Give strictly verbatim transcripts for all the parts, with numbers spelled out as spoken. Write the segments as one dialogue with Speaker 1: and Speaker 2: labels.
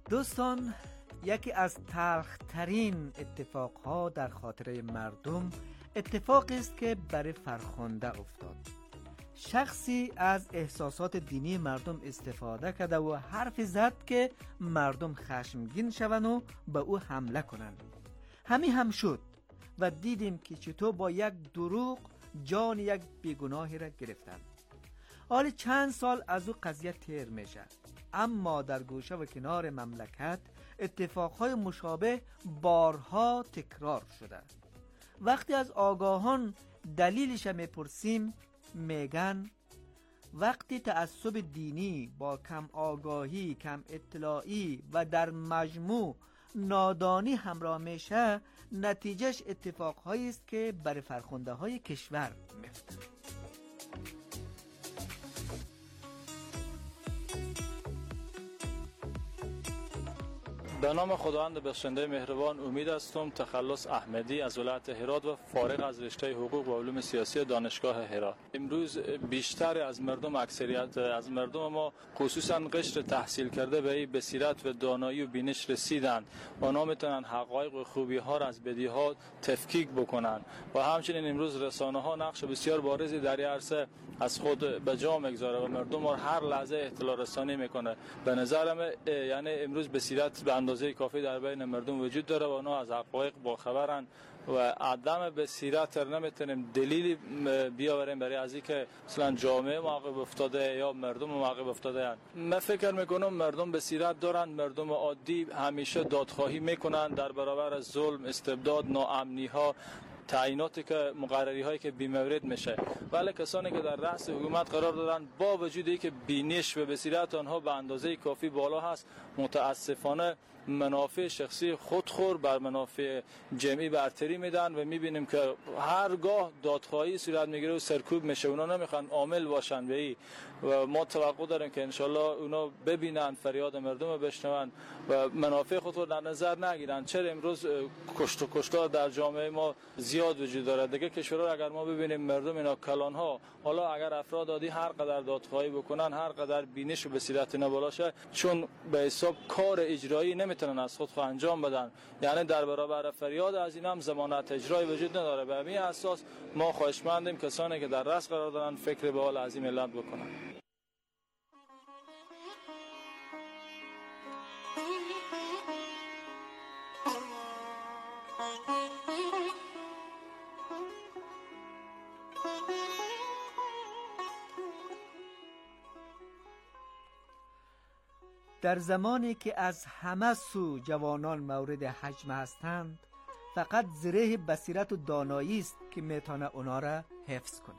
Speaker 1: دوستان، یکی از تلخ‌ترین اتفاقها در خاطره مردم اتفاقی است که برای فرخنده افتاد. شخصی از احساسات دینی مردم استفاده کرده و حرف زد که مردم خشمگین شوند و به او حمله کنند. همین هم شد و دیدیم که چطور با یک دروغ جان یک بیگناهی را گرفتند. حالا چند سال از او قضیه تیر میشه، اما در گوشه و کنار مملکت اتفاقهای مشابه بارها تکرار شده. وقتی از آگاهان دلیلش میپرسیم، میگن وقتی تعصب دینی با کم آگاهی، کم اطلاعی و در مجموع نادانی همراه میشه، نتیجهش اتفاقهایی است که برای فرخنده های کشور میفته.
Speaker 2: به نام خداوند بخشنده مهربان. امید هستم. تخلص احمدی از ولایت هرات و فارغ از رشته حقوق و علوم سیاسی دانشگاه هرات. امروز بیشتر از مردم، اکثریت از مردم ما خصوصا قشر تحصیل کرده به این بصیرت و دانایی و بینش رسیدند. آنها میتونن حقایق و خوبی ها را از بدی ها تفکیک بکنن و همچنین امروز رسانه ها نقش بسیار بارزی در این عرصه از خود به جا میگذاره و مردم را هر لحظه اطلاع رسانی میکنه. به نظرم یعنی امروز بصیرت به اندازه کافی در بین مردم وجود داره و آنها از حقایق باخبرن و عدم بصیرت را نمیتونیم دلیلی بیاوریم برای از اینکه مثلا جامعه موقف افتاده یا مردم موقف افتاده. من فکر میکنم مردم بصیرت دارن، مردم عادی همیشه دادخواهی میکنن در برابر ظلم، استبداد، ناامنی ها، تعییناتی که مقرری هایی که بی‌مورد میشه، ولی کسانی که در رأس حکومت قرار دارن با وجود اینکه بینش و بصیرت آنها به اندازه کافی بالا هست، متاسفانه منافع شخصی خودخور بر منافع جمعی برتری میدن و میبینیم که هرگاه دادخواهی صورت میگیره و سرکوب میشه. اونا نمیخوان عامل باشن به این و ما توقع داریم که انشالله اونا ببینن فریاد مردم رو بشنون و منافع خود رو در نظر نگیرن. چرا امروز کشت و کشتار در جامعه ما زیاد وجود داره؟ دیگه کشورها اگر ما ببینیم مردم اینا کلان ها، حالا اگر افراد عادی هر قدر دادخواهی بکنن، هر قدر بینش و بصیرت اینا بالا شه، چون به حساب کار اجرایی نمیتونن از خود انجام بدن، یعنی در برابر فریاد از این هم ضمانت اجرایی وجود نداره. به همین اساس ما خواهشمندیم کسانی که در رأس قرار دارن فکر به حال عظیم ملت بکنن.
Speaker 1: در زمانی که از همه سو جوانان مورد هجم هستند، فقط زره بصیرت و دانایی است که میتونه اونا را حفظ کنه.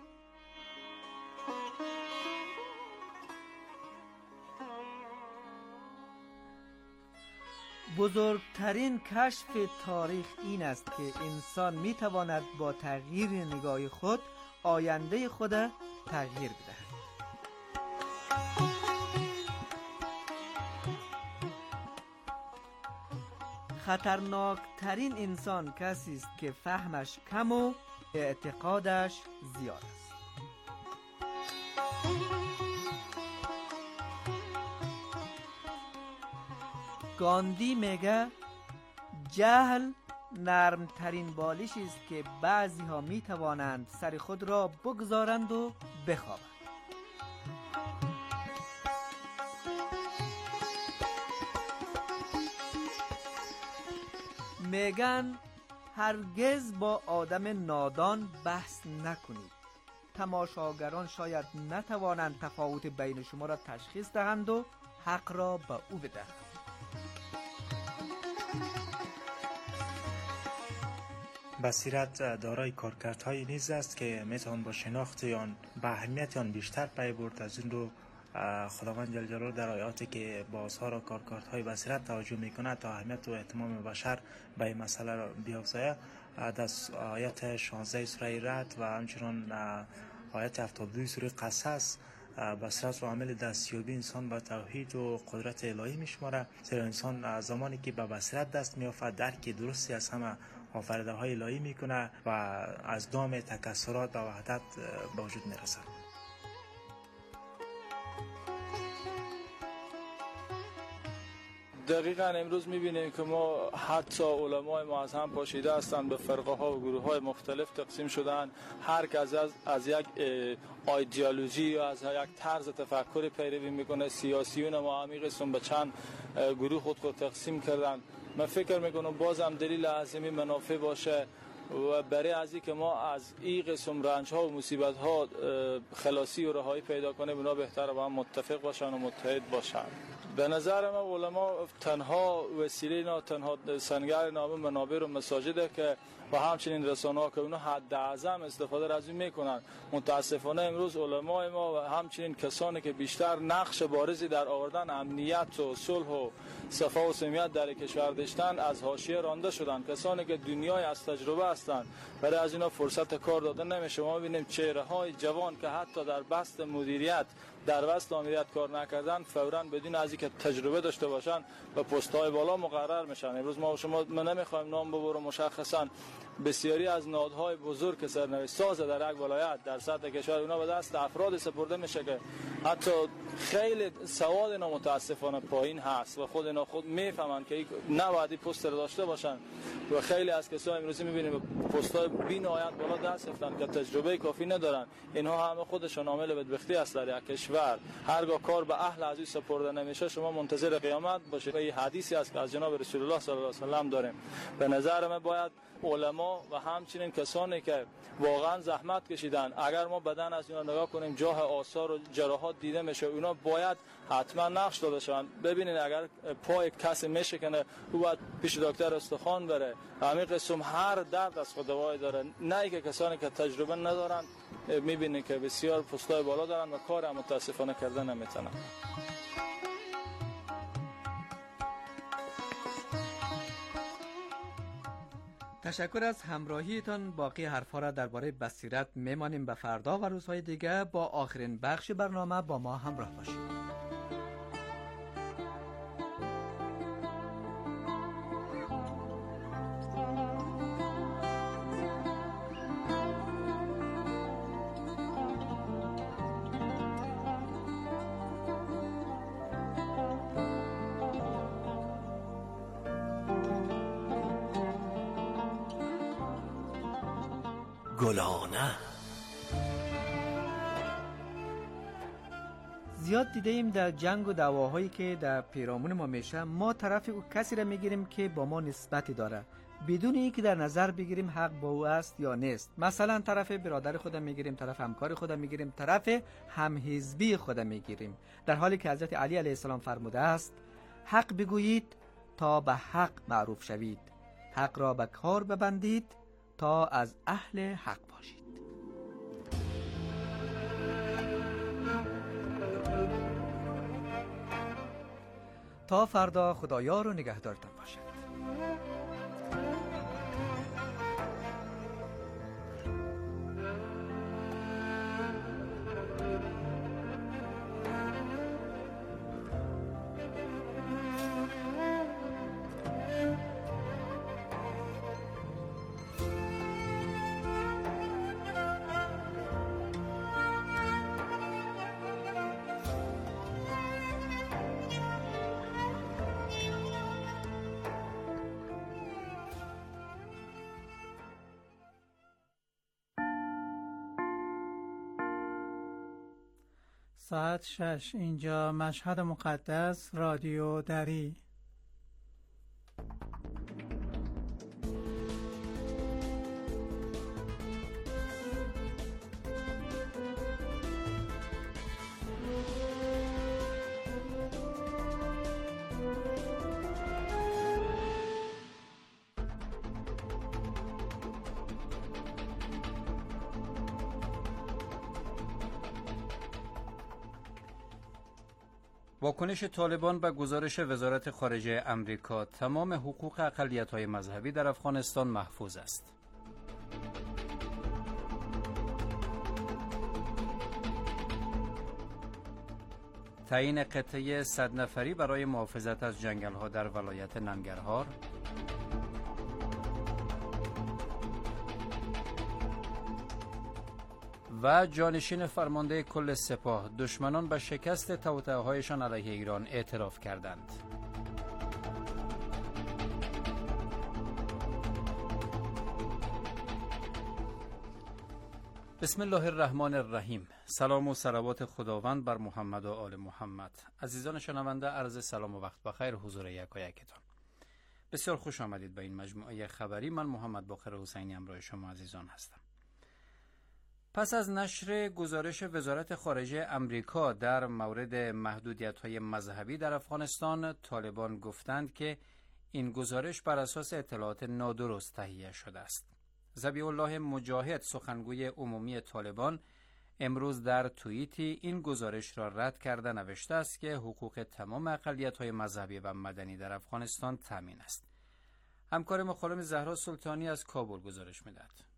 Speaker 1: بزرگترین کشف تاریخ این است که انسان میتواند با تغییر نگاه خود آینده خود تغییر بدهد. خطرناکترین انسان کسی است که فهمش کم و اعتقادش زیاد است. گاندی میگه جهل نرمترین بالشی است که بعضی ها می توانند سر خود را بگذارند و بخوابند. میگن هرگز با آدم نادان بحث نکنید. تماشاگران شاید نتوانند تفاوت بین شما را تشخیص دهند و حق را به او بدهند.
Speaker 3: بصیرت دارای کارکردهای نیز است که میتوان با شناخت آن به اهمیت آن بیشتر پی برد. از این رو خداوند جل جلاله در آیاتی که بازها و کارکردهای بصیرت توجه میکنه تا اهمیت و اهتمام بشر به این مسئله را بیافزاید، در آیت شانزده سوره رعد و همچنان آیت هفتاد و دو سوره قصص بصیرت و عمل دستیابی انسان به توحید و قدرت الهی میشماره. زیرا انسان زمانی که به بصیرت دست میافت درک درستی از همه آفریده های الهی میکنه و از دام تکثرات و وحدت به وجود میرسه.
Speaker 2: دقیقاً امروز می‌بینیم که ما حتی علمای ما از هم پاشیده هستند، به فرقه ها و گروه های مختلف تقسیم شدن. هر کس از از یک ایدئولوژی یا از یک طرز تفکر پیروی میکنه. سیاسیون ما عمیق سن به چند گروه خود خود تقسیم کردن. من فکر میکنم بازم دلیل اعظمی منافع باشه و برای ازی که ما از این قسم رنج ها و مصیبت ها خلاصی و رهایی پیدا کنیم، اونا بهتره با هم متفق باشن و متحد باشن. به نظر من علما تنها وسیله نه، تنها سنگر نام منابر و مساجده که و همچنین رسانه ها که اونا حد اعظم استفاده از این میکنن. متاسفانه امروز علمای ما و همچنین کسانی که بیشتر نقش بارزی در آوردن امنیت و صلح و صفا و صمیمیت در کشور داشتن، از حاشیه رانده شدن. کسانی که دنیای از تجربه هستند، برای از اینا فرصت کار داده نمیشه. ما ببینیم چهره های جوان که حتی در بست مدیریت در وسط مدیریت کار نکردن، فوراً بدون از اینکه تجربه داشته باشن به پست های بالا مقرر میشن. امروز ما شما ما نمیخوایم نام ببرم، مشخصا بسیاری از نهادهای بزرگ که سرنوشت ساز در یک ولایت در سطح کشور، اونا به دست افراد سپرده میشه که حتی خیلی سواد اینا متاسفانه پایین هست و خود اینا خود میفهمن که نباید پست رو داشته باشن. و خیلی از کسایی امروزی میبینیم پست‌های بی‌نهایت بالا دست گرفتن که تجربه کافی ندارن. اینها همه خودشون عامل بدبختی است در یک کشور. هرگاه کار به اهل عزیز سپرده نمیشه، شما منتظر قیامت باشید. این حدیثی است که از جناب رسول الله صلی الله علیه و سلم داریم. به نظر من باید علما و همچنین کسانی که واقعا زحمت کشیدن، اگر ما بدن از اینا نگاه کنیم، جاه آثار و جراحات دیده میشه، اونا باید حتما نقش داده شوند. ببینید اگر پای کسی میشکنه، او باید پیش دکتر استخوان بره. همین قسم هر درد از خود دوای داره. نه اینکه کسانی که تجربه ندارن میبینید که بسیار پستای بالا دارن و کار هم متاسفانه کردن نمیتونن.
Speaker 1: تشکر از همراهیتان. باقی حرفا را درباره بصیرت میمانیم به فردا و روزهای دیگه. با آخرین بخش برنامه با ما همراه باشید.
Speaker 4: گلانه
Speaker 1: زیاد دیده ایم در جنگ و دعواهایی که در پیرامون ما میشه، ما طرف او کسی را میگیریم که با ما نسبتی داره، بدون اینکه در نظر بگیریم حق با او است یا نیست. مثلا طرف برادر خودم میگیریم، طرف همکار خودم میگیریم، طرف همحزبی خودم میگیریم، در حالی که حضرت علی علیه السلام فرموده است حق بگویید تا به حق معروف شوید، حق را به کار ببندید تا از اهل حق باشید. تا فردا خدایار و نگهدارتان باشد.
Speaker 5: ساعت شش، اینجا مشهد مقدس، رادیو دری.
Speaker 6: واکنش طالبان به گزارش وزارت خارجه امریکا: تمام حقوق اقلیت‌های مذهبی در افغانستان محفوظ است. تعیین قطعه صد نفری برای محافظت از جنگل‌ها در ولایت ننگرهار. و جانشین فرمانده کل سپاه: دشمنان به شکست توطئه‌هایشان علیه ایران اعتراف کردند. بسم الله الرحمن الرحیم. سلام و صلوات خداوند بر محمد و آل محمد. عزیزان شنونده، عرض سلام و وقت بخیر حضور یکایکتان. بسیار خوش آمدید به این مجموعه خبری. من محمد باقر حسینی همراه شما عزیزان هستم. پس از نشر گزارش وزارت خارجه امریکا در مورد محدودیت‌های مذهبی در افغانستان، طالبان گفتند که این گزارش بر اساس اطلاعات نادرست تهیه شده است. ذبیح الله مجاهد، سخنگوی عمومی طالبان، امروز در توییتی این گزارش را رد کرده نوشته است که حقوق تمام اقلیت‌های مذهبی و مدنی در افغانستان تامین است. همکار ما خانم زهرا سلطانی از کابل گزارش می‌دهد.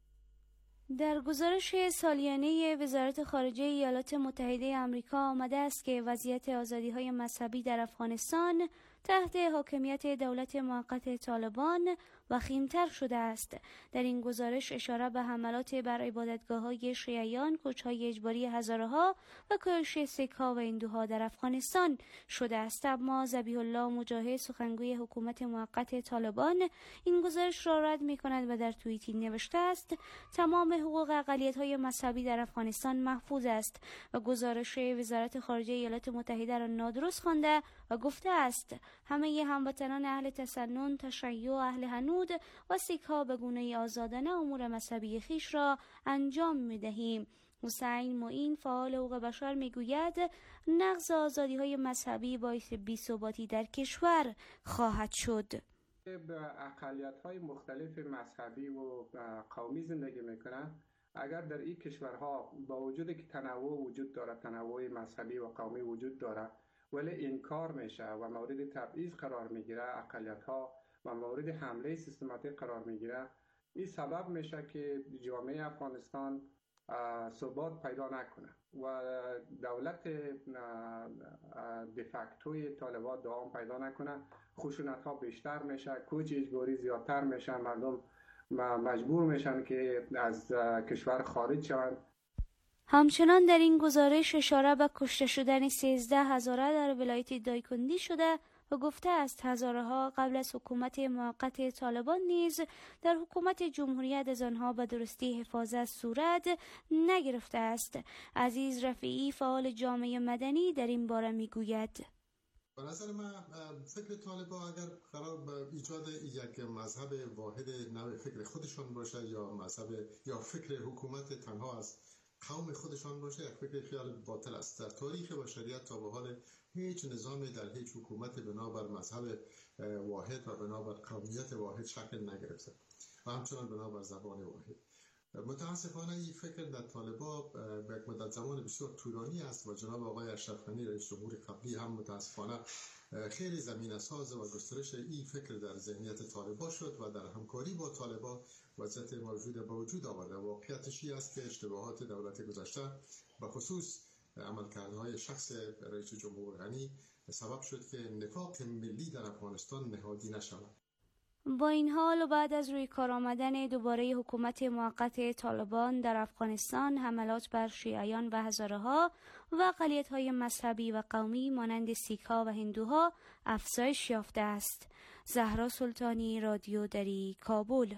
Speaker 4: در گزارش سالیانه وزارت خارجه ایالات متحده آمریکا آمده است که وضعیت آزادی‌های مذهبی در افغانستان تحت حاکمیت دولت موقت طالبان وخیم‌تر شده است. در این گزارش اشاره به حملات بر عبادتگاه‌های شیعیان، کوچ‌های اجباری هزاره‌ها و کاهش سیک‌ها و هندوها در افغانستان شده است. اما ذبیح الله مجاهد، سخنگوی حکومت موقت طالبان، این گزارش را رد می‌کند و در توییتی نوشته است تمام حقوق اقلیت‌های مذهبی در افغانستان محفوظ است و گزارش وزارت خارجه ایالات متحده را نادرست خوانده و گفته است همه هموطنان اهل تسنن، تشیع، اهل هنود و سیک‌ها به گونه‌ای آزادانه امور مذهبی خیش را انجام می‌دهیم. حسین معین، فعال حقوق بشر، میگوید نقض آزادی‌های مذهبی باعث بی‌ثباتی در کشور خواهد شد.
Speaker 7: به اقلیت‌های مختلف مذهبی و قومی زندگی می‌کنند. اگر در این کشورها با وجود که تنوع وجود داره، تنوع مذهبی و قومی وجود داره، ولی انکار میشه و مورد تبعیض قرار میگیره، اقلیت‌ها و مورد حمله سیستماتیک قرار میگیره، این سبب میشه که جامعه افغانستان ثبات پیدا نکنه و دولت دفاکتوی طالبان دوام پیدا نکنه. خشونت‌ها بیشتر میشه، کوچ اجباری زیادتر میشه، مردم مجبور میشن که از کشور خارج شوند.
Speaker 4: همچنان در این گزارش اشاره به کشته شدن سیزده هزاره در ولایت دایکندی شده و گفته است هزاره‌ها قبل از حکومت موقت طالبان نیز در حکومت جمهوریت از آنها به درستی حفاظت صورت نگرفته است. عزیز رفیعی، فعال جامعه مدنی، در این باره میگوید:
Speaker 8: به نظر من فکر طالبان اگر قرار به ایجاد یک مذهب واحد نوع فکر خودشان باشه یا مذهب یا فکر حکومت تنها از قوم خودشان باشه، یک فکر خیال باطل است. در تاریخ بشریت تا به حال هیچ نظامی در هیچ حکومت بنابر مذهب واحد و بنابر قومیت واحد شکل نگرفته و همچنان بنابر زبان واحد. متاسفانه این فکر در طالبان به یک مدت زمان بسیار طولانی است و جناب آقای اشرف غنی رئیس جمهور قبلی هم متاسفانه خیلی زمینه ساز و گسترش این فکر در ذهنیت طالبان شد و در همکاری با طالبان وضعیت موجود به وجود آورده. واقعیتش این است که اشتباهات دولت گذشته به خصوص عملکردهای شخص رئیس جمهور غنی سبب شد که نفاق ملی در افغانستان نهادی نشود.
Speaker 4: با این حال و بعد از روی کار آمدن دوباره حکومت موقت طالبان در افغانستان، حملات بر شیعیان و هزاره‌ها و اقلیت‌های مذهبی و قومی مانند سیک‌ها و هندوها افزایش یافته است. زهرا سلطانی، رادیو دری، کابل.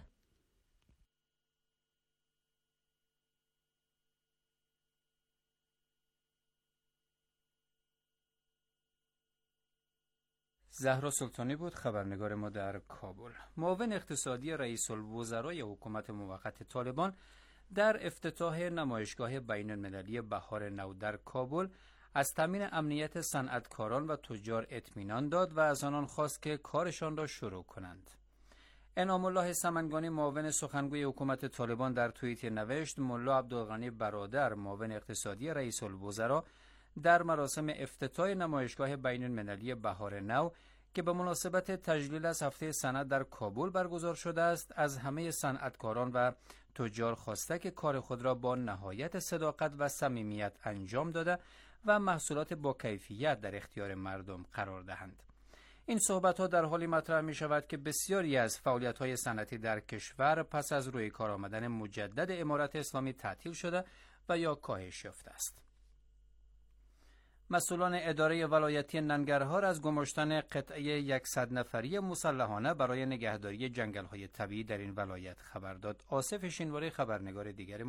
Speaker 6: زهرا سلطانی بود خبرنگار ما در کابل. معاون اقتصادی رئیس الوزرای حکومت موقت طالبان در افتتاح نمایشگاه بین المللی بهار نو در کابل از تامین امنیت صنعتکاران و تجار اطمینان داد و از آنان خواست که کارشان را شروع کنند. انعام الله سمنگانی، معاون سخنگوی حکومت طالبان، در توییت نوشت: ملا عبدالغنی برادر، معاون اقتصادی رئیس الوزراء، در مراسم افتتاح نمایشگاه بین المللی بهار نو که به مناسبت تجلیل از هفته صنعت در کابل برگزار شده است، از همه صنعتکاران و تجار خواسته که کار خود را با نهایت صداقت و صمیمیت انجام داده و محصولات با کیفیت در اختیار مردم قرار دهند. این صحبت‌ها در حالی مطرح می شود که بسیاری از فعالیت‌های صنعتی در کشور پس از روی کار آمدن مجدد امارت اسلامی تعطیل شده و یا کاهش یافته است. مسئولان اداره ولایتی ننگرهار از گماشتن قطعه صد نفری مسلحانه برای نگهداری جنگل‌های طبیعی در این ولایت خبر داد. آصف شینواری، خبرنگار دیگر ما،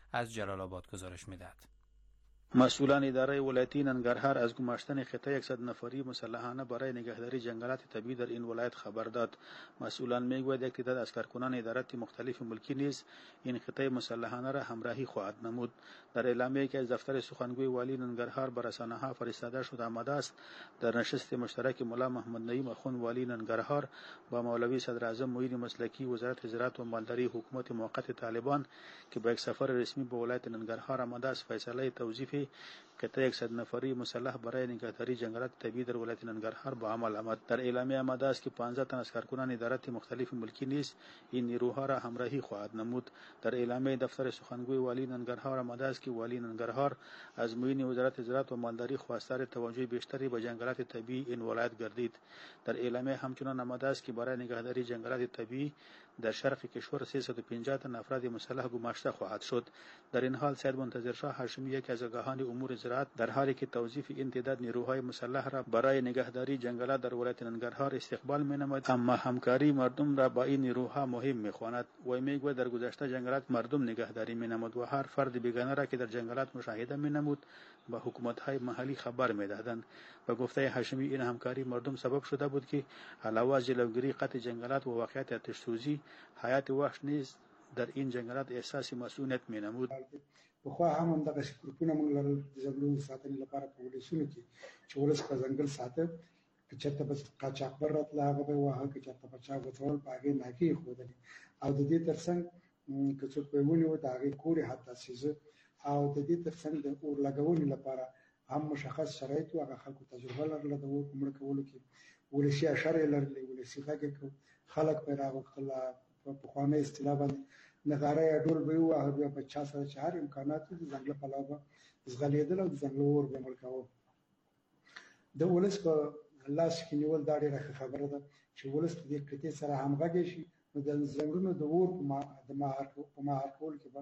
Speaker 6: از جلال آباد گزارش می‌دهد.
Speaker 9: مسئولان اداره ولایتی ننگرهار از گماشتن خطه صد نفری مسلحانه برای نگهداری جنگلات طبیعی در این ولایت خبر داد. مسئولان میگویند یک تعداد از کارکنان ادارات مختلف ملکی نیز این خطه مسلحانه را همراهی خواهد نمود. در اعلامیه‌ای که از دفتر سخنگوی والی ننگرهار بر رسانه‌ها فرستاده شده آمده است، در نشست مشترک ملا محمد نعیم اخوند والی ننگرهار با مولوی صدراعظم معین مسلکی وزارت زراعت و مالداری حکومت موقت طالبان که با یک سفر رسمی به ولایت ننگرهار آمده است، فیصله توظیف قطعه صد نفری مسلح برای نگهداری جنگلات طبیعی در ولایت ننگرهار به عمل آمد. در اعلامیه آمده است که پانزده تن از کارکنان ادارات مختلف ملکی نیز این نیروها را همراهی خواهد نمود. در اعلامیه دفتر سخنگوی والی ننگرهار آمده است که والی ننگرهار از معین وزارت زراعت و مالداری خواستار توجه بیشتری به جنگلات طبیعی این ولایت گردید. در اعلامیه همچنان آمده است که برای نگهداری جنگلات طبیعی در شرق کشور سیصد و پنجاه تن افراد مسلح گماشته خواهد شد. در این حال سید منتظر شاه هاشمی یک از آگاهان امور زراعت در حالی که توظیف این تعداد نیروهای مسلح را برای نگهداری جنگلات در ولایت ننگرهار استقبال می‌نماید، اما همکاری مردم را با این نیروها مهم می‌خواند. و میگوید در گذشته جنگلات مردم نگهداری می‌نمود و هر فرد بیگانه را که در جنگلات مشاهده می‌نمود با حکومت‌های محلی خبر می‌دادند. به گفته هاشمی این همکاری مردم سبب شده بود که علاوه از جلوگیری قطع جنگلات و واقعیت آتش‌سوزی، حیات وحش نیز در این جنگلات احساس مسئولیت می‌نمود.
Speaker 10: بخوا هم همدغه ګروپونه موږ لرل د ځنګلونو ساتنې لپاره په ولسونو کې چې ولس په ځنګل ساته، که چېرته به قاچاقبر راتله هغه به یې واهه، که چېرته به چا غوڅول په هغې ناکې یې ښودلې، او د دې تر څنګ که څوک به یې ونیوه د هغې کور یې حتی سیزه، او د دې تر څنګ د اور لګونې لپاره هم مشخص شرایط وو. هغه خلکو تجربه لرله د اور په مړه کولو کې، ولسي اشر یې لرلې، ولسي غږ یې کړ، خلک به یې راغوښتل. په پخوانۍ اصطلاح باندې نغاره یا ډول به یې وواهه، بیا به چا سره چې هر امکانات وي د ځنګله پلو به ځغلېدل او د ځنګله اور به یې مړ کاوه. د ولس په لاس کې نیول دا ډېره ښه خبره ده چې ولس د دې قطعې سره همغږی شي، نو د ځنګلونو د اور په مهار کولو کې به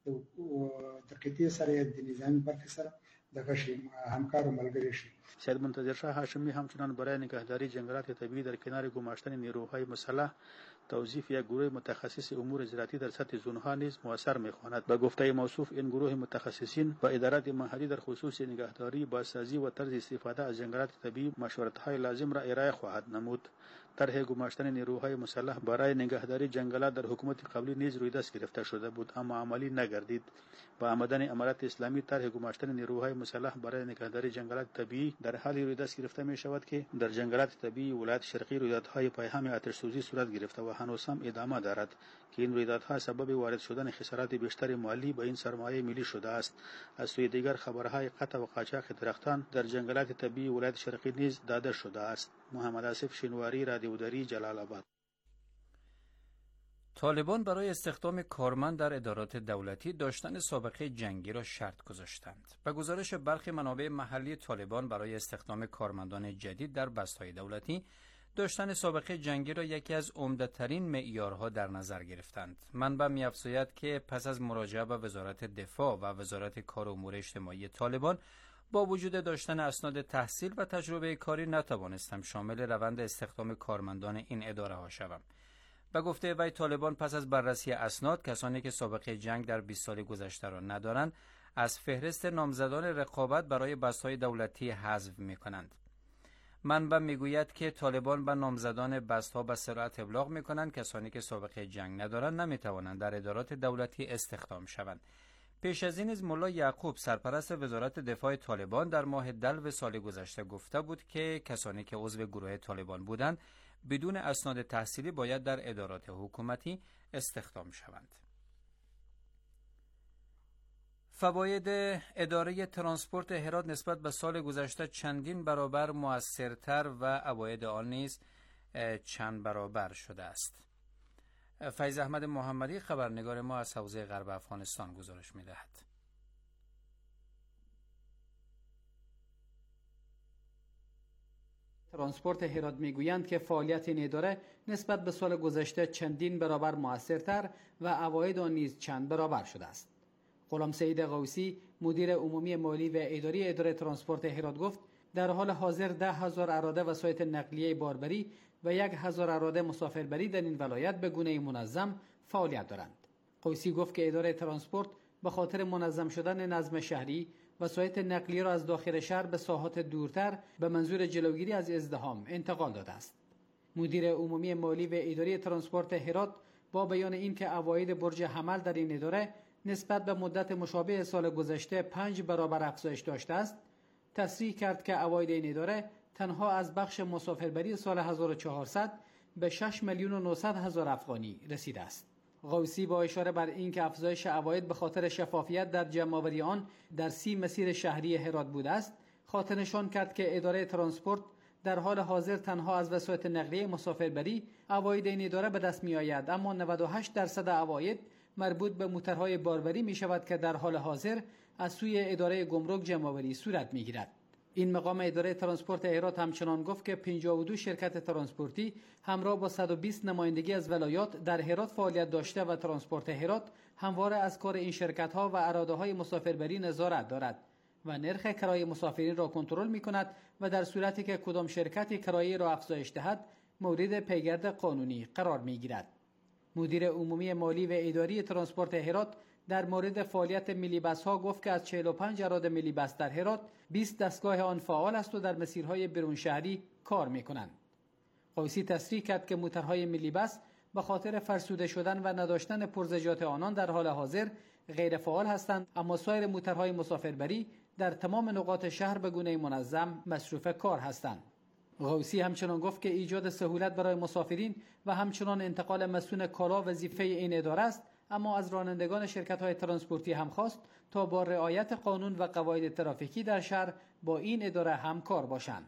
Speaker 10: د قطعې سره یا د نظامي برخې سره دغه شي همکار و ملګری شي.
Speaker 9: سید منتظر شاه هاشمی همچنان برای نگهداری جنگلات طبیعی در کنار گماشتن نیروهای مسلح توظیف یک گروه متخصص امور زراعتی در سطح زونها نیز موثر می‌خواند. به گفته موصوف این گروه متخصصین با ادارات محلی در خصوص نگهداری، بازسازی و طرز استفاده از جنگلات طبیعی مشورت‌های لازم را ارائه خواهد نمود. طرح گماشتن نیروهای مسلح برای نگهداری جنگلات در حکومت قبلی نیز روی دست گرفته شده بود اما عملی نگردید. با آمدن امارات اسلامی طرح گماشتن نیروهای مسلح برای نگهداری جنگلات طبیعی در حالی روی دست گرفته می شود که در جنگلات طبیعی ولایت شرقی رویدادهای پیهم آتش‌سوزی صورت گرفته و هنوز هم ادامه دارد که این رویدادها سبب وارد شدن خسارات بیشتر مالی به این سرمایه ملی شده است. از سوی دیگر خبرهای قطع و قاچاق درختان در جنگلات طبیعی ولایت شرقی نیز داده شده است. محمد آصف شینواری، رادیو دری، جلال آباد.
Speaker 6: طالبان برای استخدام کارمند در ادارات دولتی داشتن سابقه جنگی را شرط گذاشتند. به گزارش برخی منابع محلی، طالبان برای استخدام کارمندان جدید در بست‌های دولتی داشتن سابقه جنگی را یکی از عمده‌ترین معیارها در نظر گرفتند. منبع می‌افزاید که پس از مراجعه به وزارت دفاع و وزارت کار و امور اجتماعی طالبان با وجود داشتن اسناد تحصیل و تجربه کاری نتوانستم شامل روند استخدام کارمندان این اداره ها شوم. به گفته وی طالبان پس از بررسی اسناد کسانی که سابقه جنگ در بیست سال گذشته را ندارند از فهرست نامزدان رقابت برای بست‌های دولتی حذف می‌کنند. منبع میگوید که طالبان به نامزدان بست‌ها به سرعت ابلاغ می‌کنند کسانی که سابقه جنگ ندارند نمی‌توانند در ادارات دولتی استخدام شوند. پیش از این نیز ملا یعقوب سرپرست وزارت دفاع طالبان در ماه دلو سال گذشته گفته بود که کسانی که عضو گروه طالبان بودند بدون اسناد تحصیلی باید در ادارات حکومتی استخدام شوند. فواید اداره ترانسپورت هرات نسبت به سال گذشته چندین برابر مؤثرتر و عواید آن نیز چند برابر شده است. فیض احمد محمدی خبرنگار ما از حوزه غرب افغانستان گزارش می‌دهد.
Speaker 11: ترانسپورت هرات میگویند که فعالیت این اداره نسبت به سال گذشته چندین برابر موثرتر و عواید آن نیز چند برابر شده است. غلام سعید قوسی مدیر عمومی مالی و اداری اداره ترانسپورت هرات گفت در حال حاضر ده هزار اراده وسایط نقلیه باربری و یک هزار اراده مسافربری در این ولایت به گونه منظم فعالیت دارند. قوسی گفت که اداره ترانسپورت به خاطر منظم شدن نظم شهری وسایط نقلیه را از داخل شهر به ساحات دورتر به منظور جلوگیری از ازدحام انتقال داده است. مدیر عمومی مالی و اداری ترانسپورت هرات با بیان اینکه عواید برج حمل در این اداره نسبت به مدت مشابه سال گذشته پنج برابر افزایش داشته است، تصریح کرد که عواید این اداره تنها از بخش مسافربری سال هزار و چهارصد به شش میلیون و نهصد هزار افغانی رسیده است. غوثی با اشاره بر اینکه افزایش عواید به خاطر شفافیت در جمع‌آوری آن در سی مسیر شهری هرات بوده است، خاطر نشان کرد که اداره ترانسپورت در حال حاضر تنها از وسایط نقلیه مسافربری عواید این اداره به دست می آید، اما نود و هشت درصد عواید مربوط به موترهای باربری می شود که در حال حاضر از سوی اداره گمرک جمع‌آوری صورت می گیرد. این مقام اداره ترانسپورت هرات همچنان گفت که پنجاه و دو شرکت ترانسپورتی همراه با صد و بیست نمایندگی از ولایات در هرات فعالیت داشته و ترانسپورت هرات همواره از کار این شرکت‌ها و اراده‌های مسافربری نظارت دارد و نرخ کرایه مسافرین را کنترل می‌کند و در صورتی که کدام شرکتی کرایه را افزایش دهد مورد پیگرد قانونی قرار می‌گیرد. مدیر عمومی مالی و اداری ترانسپورت هرات در مورد فعالیت ملی بس ها گفت که از چهل و پنج اراده ملی بس در هرات بیست دستگاه آن فعال است و در مسیرهای برون شهری کار می‌کنند. غوثی تصریح کرد که موترهای ملی بس به خاطر فرسوده شدن و نداشتن پرزجات آنان در حال حاضر غیر فعال هستند، اما سایر موترهای مسافربری در تمام نقاط شهر به گونه منظم مصروف کار هستند. غوثی همچنان گفت که ایجاد سهولت برای مسافرین و همچنان انتقال مسئول کالا وظیفه این اداره است، اما از رانندگان شرکت‌های ترانسپورتی هم خواست تا با رعایت قانون و قواعد ترافیکی در شهر با این اداره همکار باشند.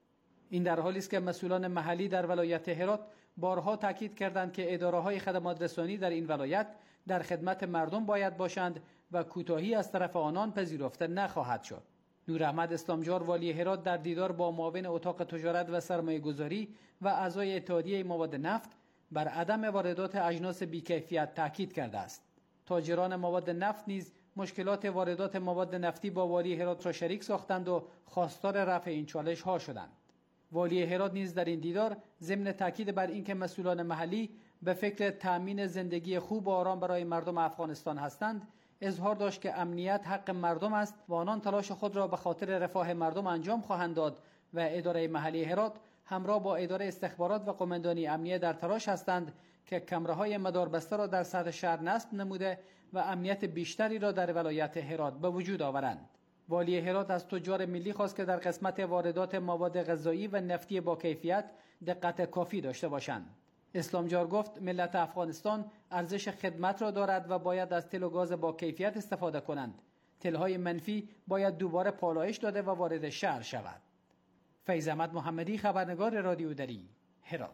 Speaker 11: این در حالی است که مسئولان محلی در ولایت هرات بارها تاکید کردند که اداره‌های خدمات رسانی در این ولایت در خدمت مردم باید باشند و کوتاهی از طرف آنان پذیرفته نخواهد شد. نور احمد اسلامجار والی هرات در دیدار با معاون اتاق تجارت و سرمایه‌گذاری و اعضای اتحادیه مواد نفت بر عدم واردات اجناس بی‌کیفیت تاکید کرده است. تاجران مواد نفت نیز مشکلات واردات مواد نفتی با والی هرات را شریک ساختند و خواستار رفع این چالش ها شدند. والی هرات نیز در این دیدار ضمن تاکید بر اینکه مسئولان محلی به فکر تأمین زندگی خوب و آرام برای مردم افغانستان هستند، اظهار داشت که امنیت حق مردم است و آنان تلاش خود را به خاطر رفاه مردم انجام خواهند داد و اداره محلی هرات همراه با اداره استخبارات و قماندانی امنیه در تلاش هستند که کمره‌های مداربسته را در سطح شهر نصب نموده و امنیت بیشتری را در ولایت هرات به وجود آورند. والی هرات از تجار ملی خواست که در قسمت واردات مواد غذایی و نفتی با کیفیت دقت کافی داشته باشند. اسلامجار گفت ملت افغانستان ارزش خدمت را دارد و باید از تل و گاز با کیفیت استفاده کنند. تلهای منفی باید دوباره پالایش داده و وارد شهر شود. فیض احمد محمدی، خبرنگار رادیو دری، هرات.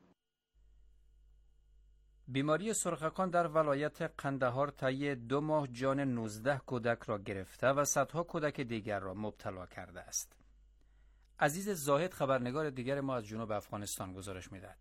Speaker 6: بیماری سرخکان در ولایت قندهار طی دو ماه جان نوزده کودک را گرفته و صدها کودک دیگر را مبتلا کرده است. عزیز زاهد، خبرنگار دیگر ما از جنوب افغانستان گزارش می‌دهد.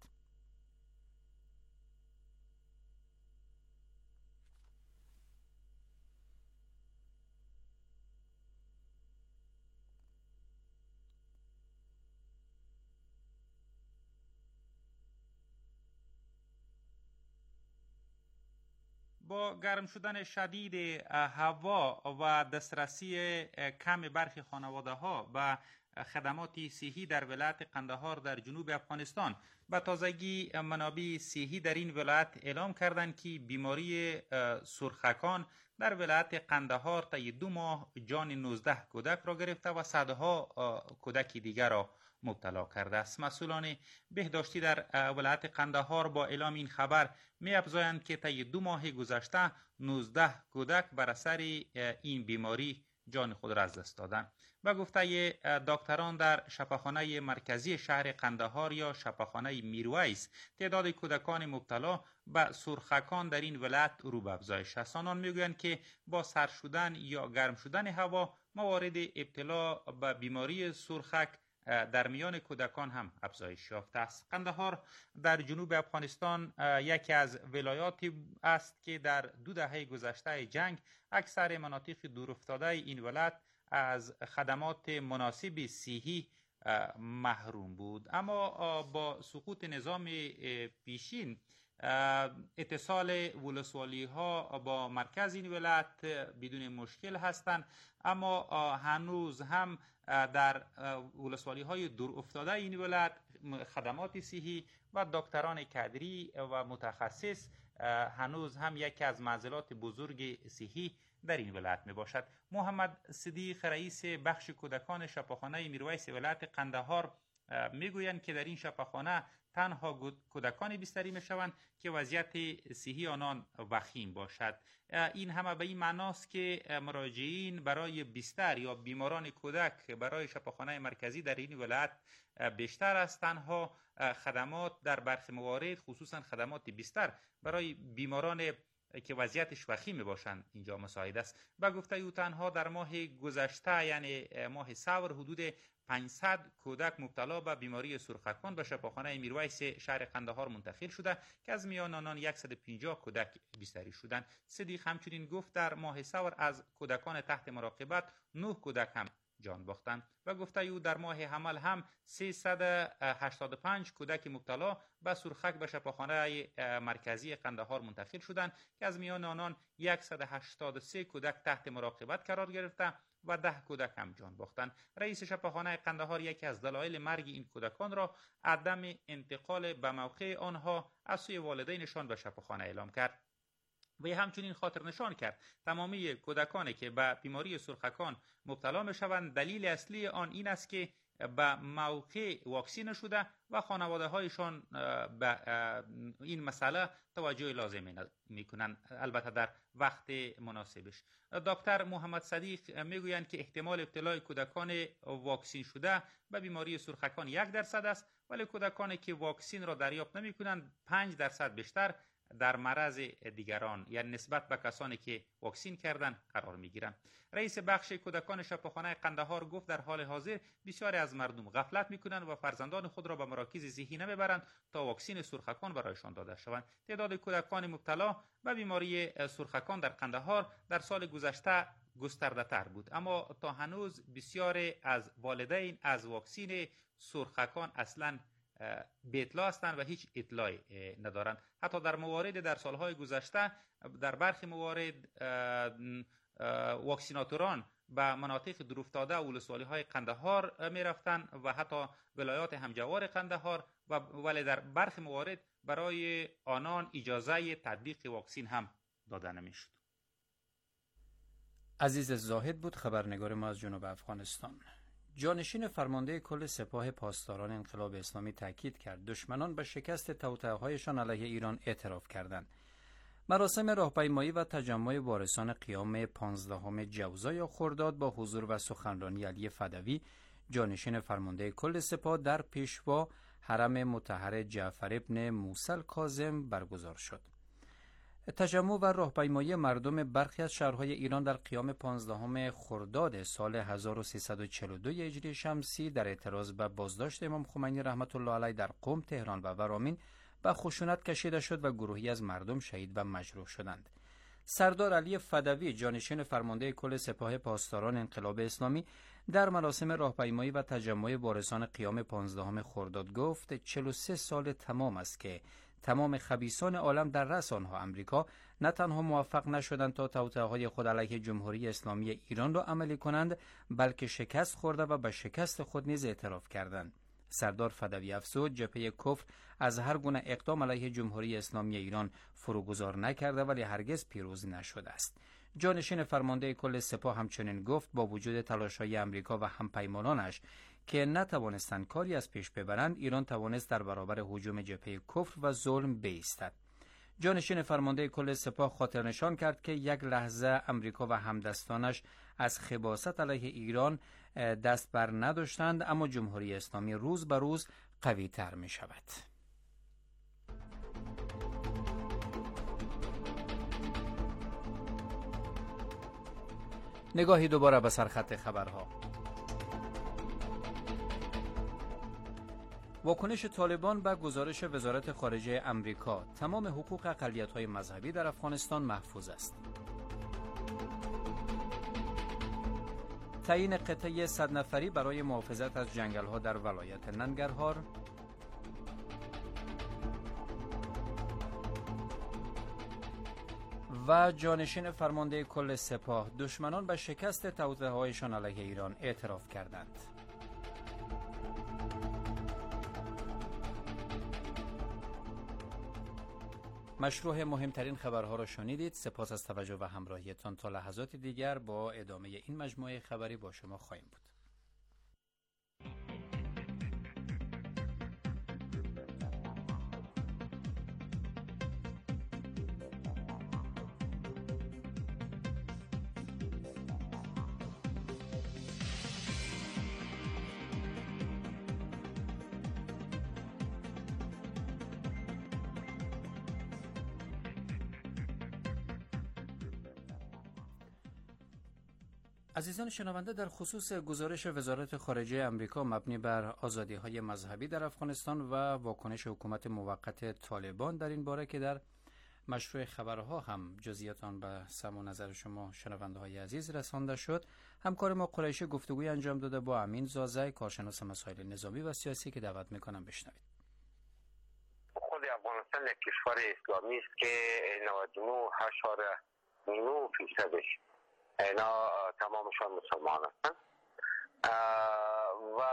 Speaker 12: با گرم شدن شدید هوا و دسترسی کم برخی خانواده ها به خدمات صحی در ولایت قندهار در جنوب افغانستان، به تازگی منابع صحی در این ولایت اعلام کردند که بیماری سرخکان در ولایت قندهار طی دو ماه جان نوزده کودک را گرفته و صدها کودک دیگر را مبتلا کرده است. مسئولان بهداشتی در ولایت قندهار با اعلام این خبر می افزایند که طی دو ماه گذشته نوزده کودک بر اثر این بیماری جان خود را از دست دادند. و گفته دکتران در شفاخانه مرکزی شهر قندهار یا شفاخانه میرویس، تعداد کودکان مبتلا به سرخکان در این ولایت رو به افزایش است. آنان میگویند که با سرد شدن یا گرم شدن هوا موارد ابتلا به بیماری سرخک در میان کودکان هم افزایش یافته است. قندهار در جنوب افغانستان یکی از ولایاتی است که در دو دهه گذشته جنگ اکثر مناطق دورافتاده این ولایت از خدمات مناسب صحی محروم بود، اما با سقوط نظام پیشین اتصال ولسوالی ها با مرکز این ولایت بدون مشکل هستند، اما هنوز هم در ولسوالی های دور افتاده این ولایت خدمات صحی و دکتران کادری و متخصص هنوز هم یکی از معضلات بزرگ صحی در این ولایت می باشد. محمد صدیق رئیس بخش کودکان شفاخانه میرویس ولایت قندهار می گویند که در این شفاخانه تنها کودکان بستری می شوند که وضعیت صحی آنان وخیم باشد. این همه به این معناست که مراجعین برای بستر یا بیماران کودک برای شفاخانه مرکزی در این ولایت بیشتر است. تنها خدمات در برخی موارد خصوصا خدمات بستر برای بیماران که وضعیتش وخیم باشند اینجا مساعد است. با گفته او تنها در ماه گذشته یعنی ماه سور حدود پانصد کودک مبتلا به بیماری سرخکان به شفاخانه میرویس شهر قندهار منتقل شده که از میان آنان صد و پنجاه کودک بستری شدند. صدیق همچنین گفت در ماه سور از کودکان تحت مراقبت نه کودک هم جان باختند و گفته او در ماه حمل هم سیصد و هشتاد و پنج کودک مبتلا به سرخک به شفاخانه مرکزی قندهار منتقل شدند که از میان آنان صد و هشتاد و سه کودک تحت مراقبت قرار گرفته و ده کودک هم جان باختند. رئیس شفاخانه قندهار یکی از دلایل مرگ این کودکان را عدم انتقال به موقع آنها از سوی والدینشان به شفاخانه اعلام کرد. و همچنین خاطر نشان کرد تمامی کودکانی که به بیماری سرخکان مبتلا می شوند دلیل اصلی آن این است که به موقع واکسین شده و خانواده هایشان به این مسئله توجه لازم می کنند، البته در وقت مناسبش. دکتر محمد صدیق می گویند که احتمال ابتلای کودکان واکسین شده به بیماری سرخکان یک درصد است، ولی کودکانی که واکسین را دریافت نمی کنند پنج درصد بیشتر در معرض دیگران یعنی نسبت به کسانی که واکسین کردن قرار می گیرند. رئیس بخش کودکان شفاخانه قندهار گفت در حال حاضر بسیاری از مردم غفلت می کنند و فرزندان خود را به مراکز صحی نمی برند تا واکسین سرخکان برایشان داده شوند. تعداد کودکان مبتلا به بیماری سرخکان در قندهار در سال گذشته گسترده تر بود، اما تا هنوز بسیاری از والدین از واکسین سرخکان اصلاً به اطلاع هستند و هیچ اطلاعی ندارند. حتی در موارد در سالهای گذشته در برخی موارد واکسیناتوران به مناطق دورافتاده ولسوالی های قندهار می رفتند و حتی ولایات همجوار قندهار و ولی در برخی موارد برای آنان اجازه تطبیق واکسین هم داده نمی شد.
Speaker 6: عزیز زاهد بود خبرنگار ما از جنوب افغانستان. جانشین فرمانده کل سپاه پاسداران انقلاب اسلامی تاکید کرد دشمنان به شکست توطئه‌هایشان علیه ایران اعتراف کردند. مراسم راهپیمایی و تجمع وارثان قیام پانزدهم جوزا یا خرداد با حضور و سخنرانی علی فدوی جانشین فرمانده کل سپاه در پیشوا حرم مطهر جعفر ابن موسی الکاظم برگزار شد. تجمع و راهپیمایی مردم برخی از شهرهای ایران در قیام پانزدهم خرداد سال هزار و سیصد و چهل و دو هجری شمسی در اعتراض به بازداشت امام خمینی رحمت الله علیه در قم، تهران و ورامین به خشونت کشیده شد و گروهی از مردم شهید و مجروح شدند. سردار علی فدوی جانشین فرمانده کل سپاه پاسداران انقلاب اسلامی در مراسم راهپیمایی و تجمع وارثان قیام پانزدهم خرداد گفت چهل و سه سال تمام است که تمام خبیثان عالم در رأس آنها امریکا نه تنها موفق نشدند تا توطئه‌های خود علیه جمهوری اسلامی ایران را عملی کنند، بلکه شکست خورده و به شکست خود نیز اعتراف کردند. سردار فدوی افزود جبهه کفر از هر گونه اقدام علیه جمهوری اسلامی ایران فروگذار نکرده ولی هرگز پیروز نشده است. جانشین فرمانده کل سپاه همچنین گفت با وجود تلاش‌های امریکا و همپیمانانش که نتوانستند کاری از پیش ببرند، ایران توانست در برابر هجوم جبهه کفر و ظلم بایستد. جانشین فرمانده کل سپاه خاطر نشان کرد که یک لحظه امریکا و همدستانش از خباثت علیه ایران دست بر نداشتند، اما جمهوری اسلامی روز به روز قوی تر می شود. نگاهی دوباره به سرخط خبرها. واکنش طالبان به گزارش وزارت خارجه امریکا: تمام حقوق اقلیت‌های مذهبی در افغانستان محفوظ است. تعیین قطعه صد نفری برای محافظت از جنگل‌ها در ولایت ننگرهار. و جانشین فرمانده کل سپاه دشمنان به شکست توطئه‌هایشان علیه ایران اعتراف کردند. مشروع مهمترین خبرها را شنیدید. سپاس از توجه و همراهیتان. تا لحظات دیگر با ادامه این مجموعه خبری با شما خواهیم بود. عزیزان شنونده، در خصوص گزارش وزارت خارجه امریکا مبنی بر آزادی‌های مذهبی در افغانستان و واکنش حکومت موقت طالبان در این باره که در مشروع خبرها هم جزئیات آن به سمع و نظر شما شنونده‌های عزیز رسانده شد، همکار ما قریشی گفتگوی انجام داده با امین زازی، کارشناس مسائل نظامی و سیاسی که دعوت می‌کنم بشنوید.
Speaker 13: خود افغانستان یک کشور اسلامی است که نود و نه اشاره نه فیصدش اینا تمامشان مسلمان هستند و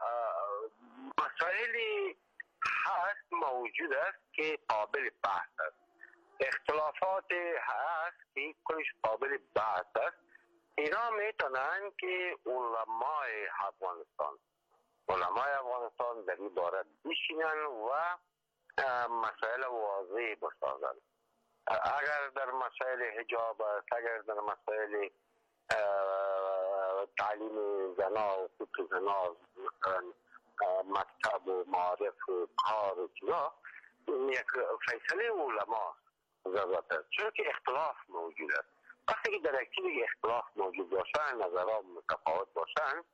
Speaker 13: مسائلی هست موجود است که قابل بحث است، اختلافات هست که کلش قابل بحث است. اینا میتونن که علمای افغانستان علمای افغانستان در این باره بشینن و مسائل واضح بسازن. اگر در مسائل حجاب است، اگر در مسائل تعلیم زنا و حقوق زنا، مکتب و معارف و کار و چیزا، یک فیصله علما ضرورت است، چون که اختلاف موجود است. وقتی که در یک چیزی اختلاف موجود باشن، نظرات متفاوت باشن،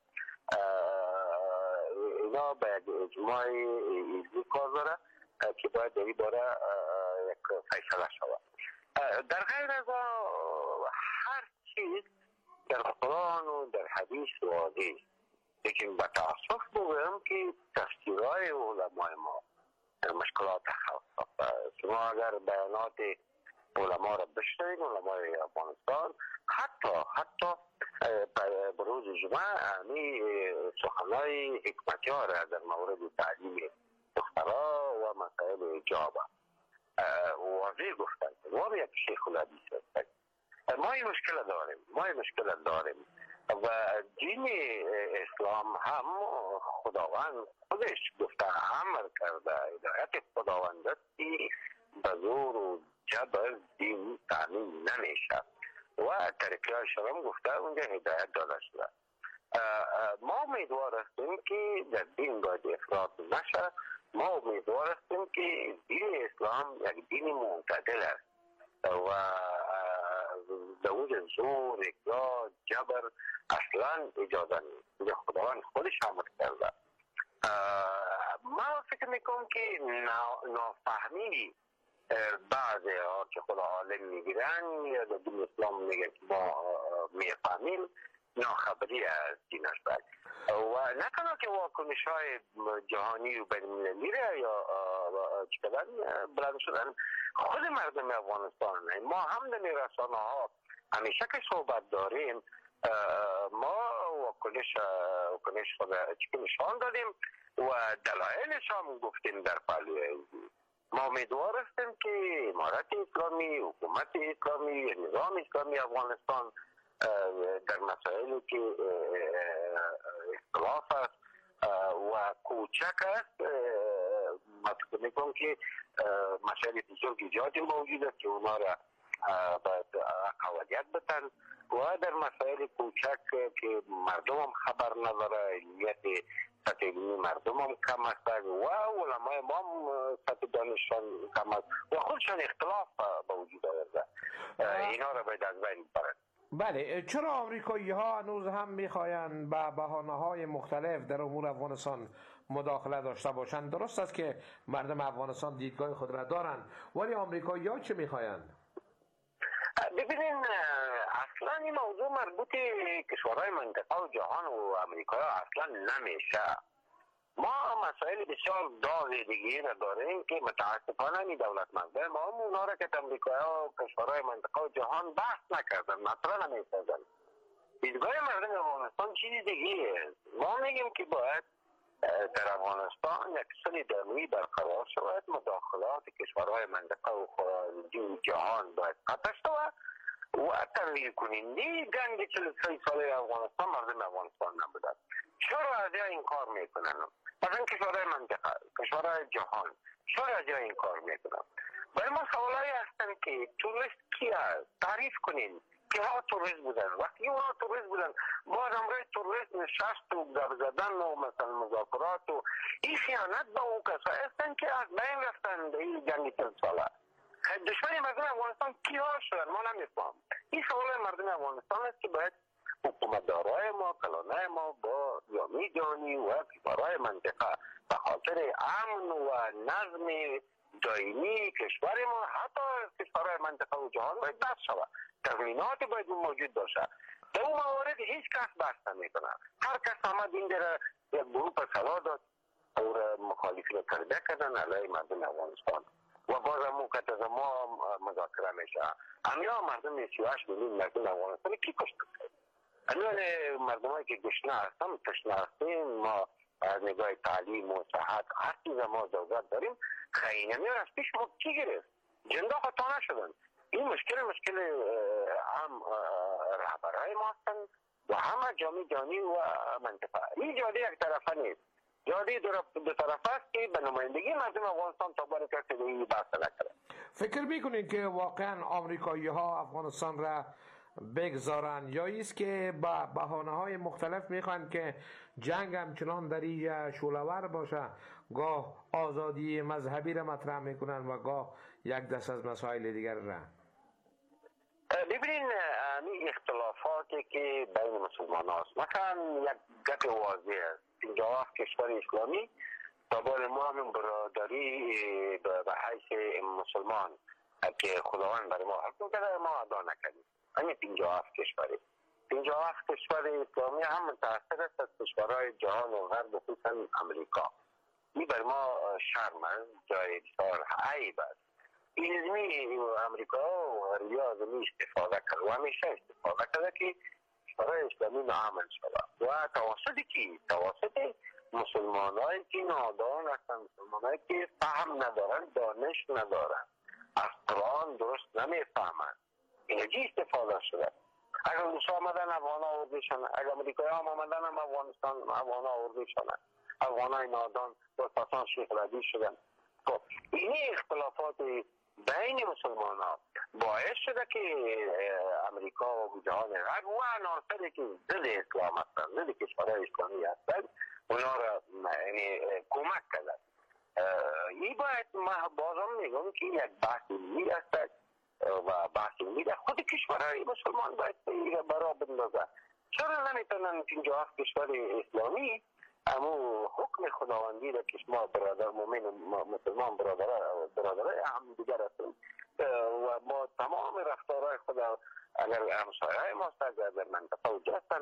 Speaker 13: اینا به یک اجماع علمی کار داره که باید در این باره یک فیصله شود. در غیر از هر چیز در قرآن و در حدیث واضح، لیکن به تاسف بگویم که تفسیرهای علمای ما مشکلات خلق ساخته. شما اگر بیانات علما را بشنوید، علمای افغانستان، حتی حتی بروز جمعه همی سخنهای حکمتیار در مورد تعلیم دخترها و مسائل حجاب واضح گفتن. ما یک شیخ الحدیث هستیم. ما این مشکل داریم ما این مشکل داریم و دین اسلام هم خداوند خودش گفته، امر کرده، هدایت خداوند است که به زور و جبر دین تامین نمیشه و طریقه شرم گفته اونجا هدایت داده شده. ما امیدوار هستیم که در دین باید افراط نشه. ما امیدوار هستیم که دین اسلام یک دین معتدل است و دوج زور، اقرار، جبر اصلا اجازه نیست. خداوند خودش امر کرده. ما فکر میکنم که نافهمی بعضی ها که خدا عالم میگیرن یا در دین اسلام میگن که ما میفهمیم، ناخبری از دین است و نکنه که واکنش های جهانی و بین المللی یا چکدن بلند شدن خود مردم افغانستان. ما هم در رسانه ها همیشه که صحبت داریم، ما واکنش واکنش خود نشان دادیم و دلایلش هم گفتیم در پهلوی. ما امیدوار هستیم که امارت اسلامی، حکومت اسلامی، نظام اسلامی افغانستان در مسائلی که اختلاف است و کوچک است، ما فکر میکنم که مسائل بزرگ زیادی موجود است که اونا را باید اولویت بدن و در مسائل کوچک که مردم هم خبر نداره، علمیت سطح علمی مردم هم کم است و علمای ما هم سطح دانششان کم است و خودشان اختلاف به وجود آورده. اینا را باید از بین برد.
Speaker 14: بله، چرا آمریکایی ها هنوز هم میخواین به بهانه های مختلف در امور افغانستان مداخله داشته باشند؟ درست است که مردم افغانستان دیدگاه خود را دارند، ولی آمریکایی ها چه میخواین؟
Speaker 13: ببینین، اصلا این موضوع مربوط کشورهای منطقه و جهان و امریکا اصلا نمیشه. ما مسائل بسیار داغ دیگه را داریم که متاسفانه این دولتمندان ما هم اونا را که امریکا و کشورهای منطقه و جهان بحث نکردن، مطرح نمی‌سازن. دیدگاه مردم افغانستان چیزی دیگه است. ما میگیم که باید در افغانستان یک سری دموی برقرار شود، مداخلات کشورهای منطقه و خارجی جهان باید قطع شود و تنظیم کنیم. نه گنگ چهل سه ساله افغانستان مردم افغانستان نبودن. چرا از این کار میکنن؟ مثلا کشورهای منطقه، کشورهای جهان چرا از این کار میکنن؟ برای ما سوالایی هستن که توریست کی است؟ تعریف کنین که ها توریست بودن. وقتی اونا توریست بودن باز امروز توریست نشست و گپ زدن و مثلا مذاکرات و این خیانت با اون کسا هستن که از بین رفتن در این جنگ چند ساله. دشمن مردم افغانستان کی ها شدن؟ ما نمیفهم. این سوال مردم افغانستان است که باید حکومتدارای ما، کلانای ما با جامعه جهانی و کشورهای منطقه به خاطر امن و نظم دائمی کشور ما، حتی کشورهای منطقه و جهان باید بحث شود. تضمینات باید موجود باشه. در اون موارد هیچ کس بحث نمیکنه. هر کس آمد این در یک گروه سلا داد او را مخالفی را تربیه کردن علیه مردم افغانستان و باز هم موقت از ما مذاکره میشه. همیا مردم سی و هشت میلیون مردم افغانستان کی کشته کرد؟ همیا مردم هایی که گشنه هستن تشنه هستیم، ما از نگاه تعلیم و صحت هر چیز ما ضرورت داریم. خیلی همیا از پیش ما کی گرفت؟ جنده خطا نشدن. این مشکل مشکل هم رهبرهای ما هستن و همه جامعه جهانی و منطقه. این جاده یک طرفه نیست، جاده دو طرفه است که به نمایندگی مردم افغانستان تا بار کسی به این بحث نکرده.
Speaker 14: فکر میکنید که واقعا آمریکایی ها افغانستان را بگذارن یا ایست که با بهانه های مختلف میخوان که جنگ همچنان در این شعله‌ور باشه، گاه آزادی مذهبی را مطرح میکنن و گاه یک دست از مسائل دیگر را؟
Speaker 13: ببینین این اختلافاتی که بین مسلمان هاست، مثلا یک گپ واضح است، اینجا کشور اسلامی تا بار ما هم برادری به حیث مسلمان که خداوند برای ما حکم کرده ما ادا نکردیم. همین پنجاه و هفت کشوری پنجاه و هفت کشور اسلامی هم متأثر است از کشورهای جهان و غرب و خصوصا امریکا. این بر ما شرم است، جای بسیار عیب است. اینزمی امریکا و غربی از این استفاده کرد و همیشه استفاده کرده که کشورهای اسلامی ناامن شده و توسط کی؟ توسط مسلمان هایی که نادان هستند، مسلمان هایی که فهم ندارن، دانش ندارن، از قرآن درست نمیفهمند. اینجی استفاده شده. اگر روسا آمدن افغان ها آورده شدن، اگر امریکایی هم آمدن هم افغانستان افغان ها آورده شدن، افغان های نادان دوستان شیخ ردی شدن. خب این اختلافات بین مسلمان ها باعث شده که امریکا و جهان غرب و عناصری که ضد اسلام هستند، ضد کشورهای اسلامی هستند، اونا را یعنی کمک کردن. این باید ما بازم میگم که یک بحث علمی است و بحث علمی در خود کشورهای مسلمان باید برا بندازه. چرا نمیتونن پنجاه و هفت کشور اسلامی امو حکم خداوندی را که ما برادر مومن مسلمان برادر برادر هم دیگر هستیم و ما تمام رفتارهای خدا اگر همسایه‌های ما اگر در منطقه وجود هستن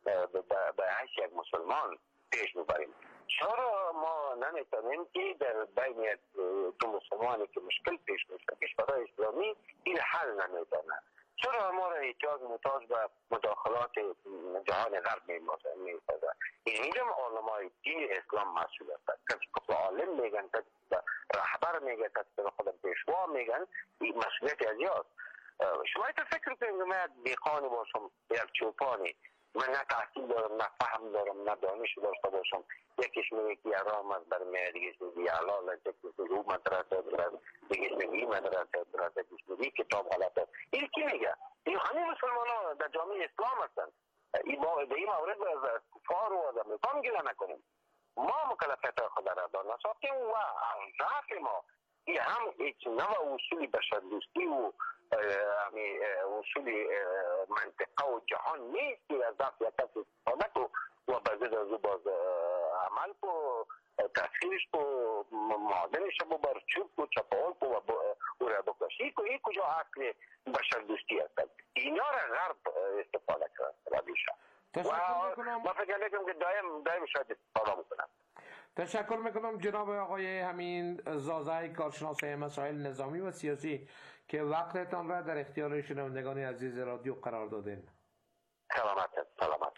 Speaker 13: به حیث یک مسلمان پیش میبریم. چرا ما نمیتونیم که در بین دو مسلمانی که مشکل پیش میشه کشورهای اسلامی این حل نمیتونه؟ چرا ما را احتیاج محتاج به مداخلات جهان غرب میسازه؟ این میگم علمای دین اسلام مسئول هستند. کسی که عالم میگن، کسی رهبر میگن، کسی که خودم پیشوا میگن، این مسئولیت از یاست. شما ایتا فکر کنید من بیقانی باشم، یک چوپانی، من نه تحصیل دارم، نه فهم دارم، نه دانش داشته باشم، یکیش میگه که حرام است بر من، دیگهش میگه حلال است، یکیش میگه او مدرسه دارد، دیگهش میگه این مدرسه دارد، یکیش میگه کتاب غلط است. این کی میگه؟ این همه مسلمان ها در جامعه اسلام هستند. این با به این مورد از کفار و از امریکا میگیره نکنیم. ما مکلفیت خود را ادا نساختیم و ضعف ما این هم هیچ نوع اصول بشردوستی و اصول منطقه و جهان نیست که از ضعف یک کس استفاده کو و بزد از او باز عمل کو تصویرش کو معادنش کو بر چوب کو چپاول کو و او را بکشی کو. این کجا اصل بشردوستی هستند؟ اینا را غرب استفاده کرد و بیشه و ما فکر نکنم که دایم دایم شاید استفاده میکنم.
Speaker 14: تشکر میکنم جناب آقای همین زازای کارشناس مسائل نظامی و سیاسی که وقتتان را در اختیار شنوندگان عزیز رادیو قرار دادین.
Speaker 13: سلامت سلامت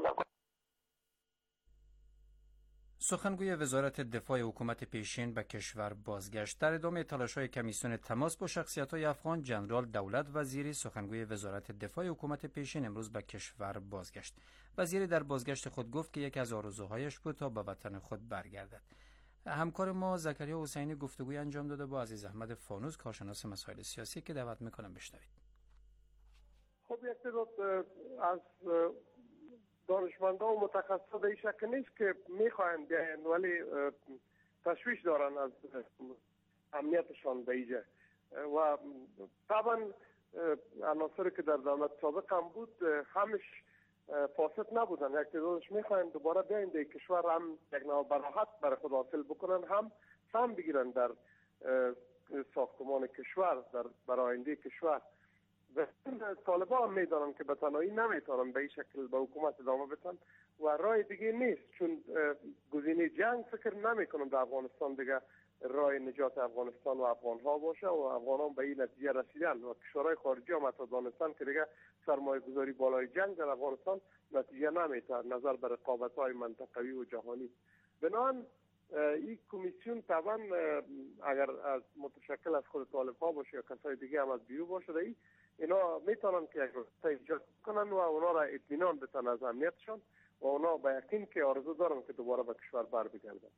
Speaker 6: سخنگوی وزارت دفاع حکومت پیشین به کشور بازگشت. در ادامه تلاش‌های کمیسیون تماس با شخصیت‌های افغان، جنرال دولت وزیری سخنگوی وزارت دفاع حکومت پیشین امروز به کشور بازگشت. وزیری در بازگشت خود گفت که یکی از آرزوهایش بود تا به وطن خود برگردد. همکار ما زکریا حسینی گفتگوی انجام داده با عزیز احمد فانوس کارشناس مسائل سیاسی که دعوت می‌کنم بشنوید.
Speaker 15: خب یک تعداد از دانشمندان و متخصصان به این شکل نیست که میخواهند بیاین، ولی تشویش دارن از امنیتشان به اینجا و طبعا عناصری که در دولت سابق هم بود همش فاسد نبودن. یک تعدادش میخواهند دوباره بیاین در کشور هم یک نوع براحت برای خود حاصل بکنن، هم سهم بگیرن در ساختمان کشور، در برای آینده کشور. و طالبان هم میدانن که به تنهایی نمیتونن به این شکل به حکومت ادامه بدن و راه دیگه نیست، چون گزینه جنگ فکر نمیکنم در افغانستان دیگه راه نجات افغانستان و افغان ها باشه و افغانان به این نتیجه رسیدن و کشورهای خارجی هم حتی دانستان که دیگه سرمایه گذاری بالای جنگ در افغانستان نتیجه نمیده نظر به رقابت های منطقوی و جهانی. بنابراین این کمیسیون طبعا اگر از متشکل از خود طالب ها باشه یا کسای دیگه هم از بیرون باشه، ای اینا میتونن که یک رابطه ایجاد کنن و اونا را اطمینان بدن از امنیتشان و اونا به یقین که آرزو دارن که دوباره به کشور بر بگردن.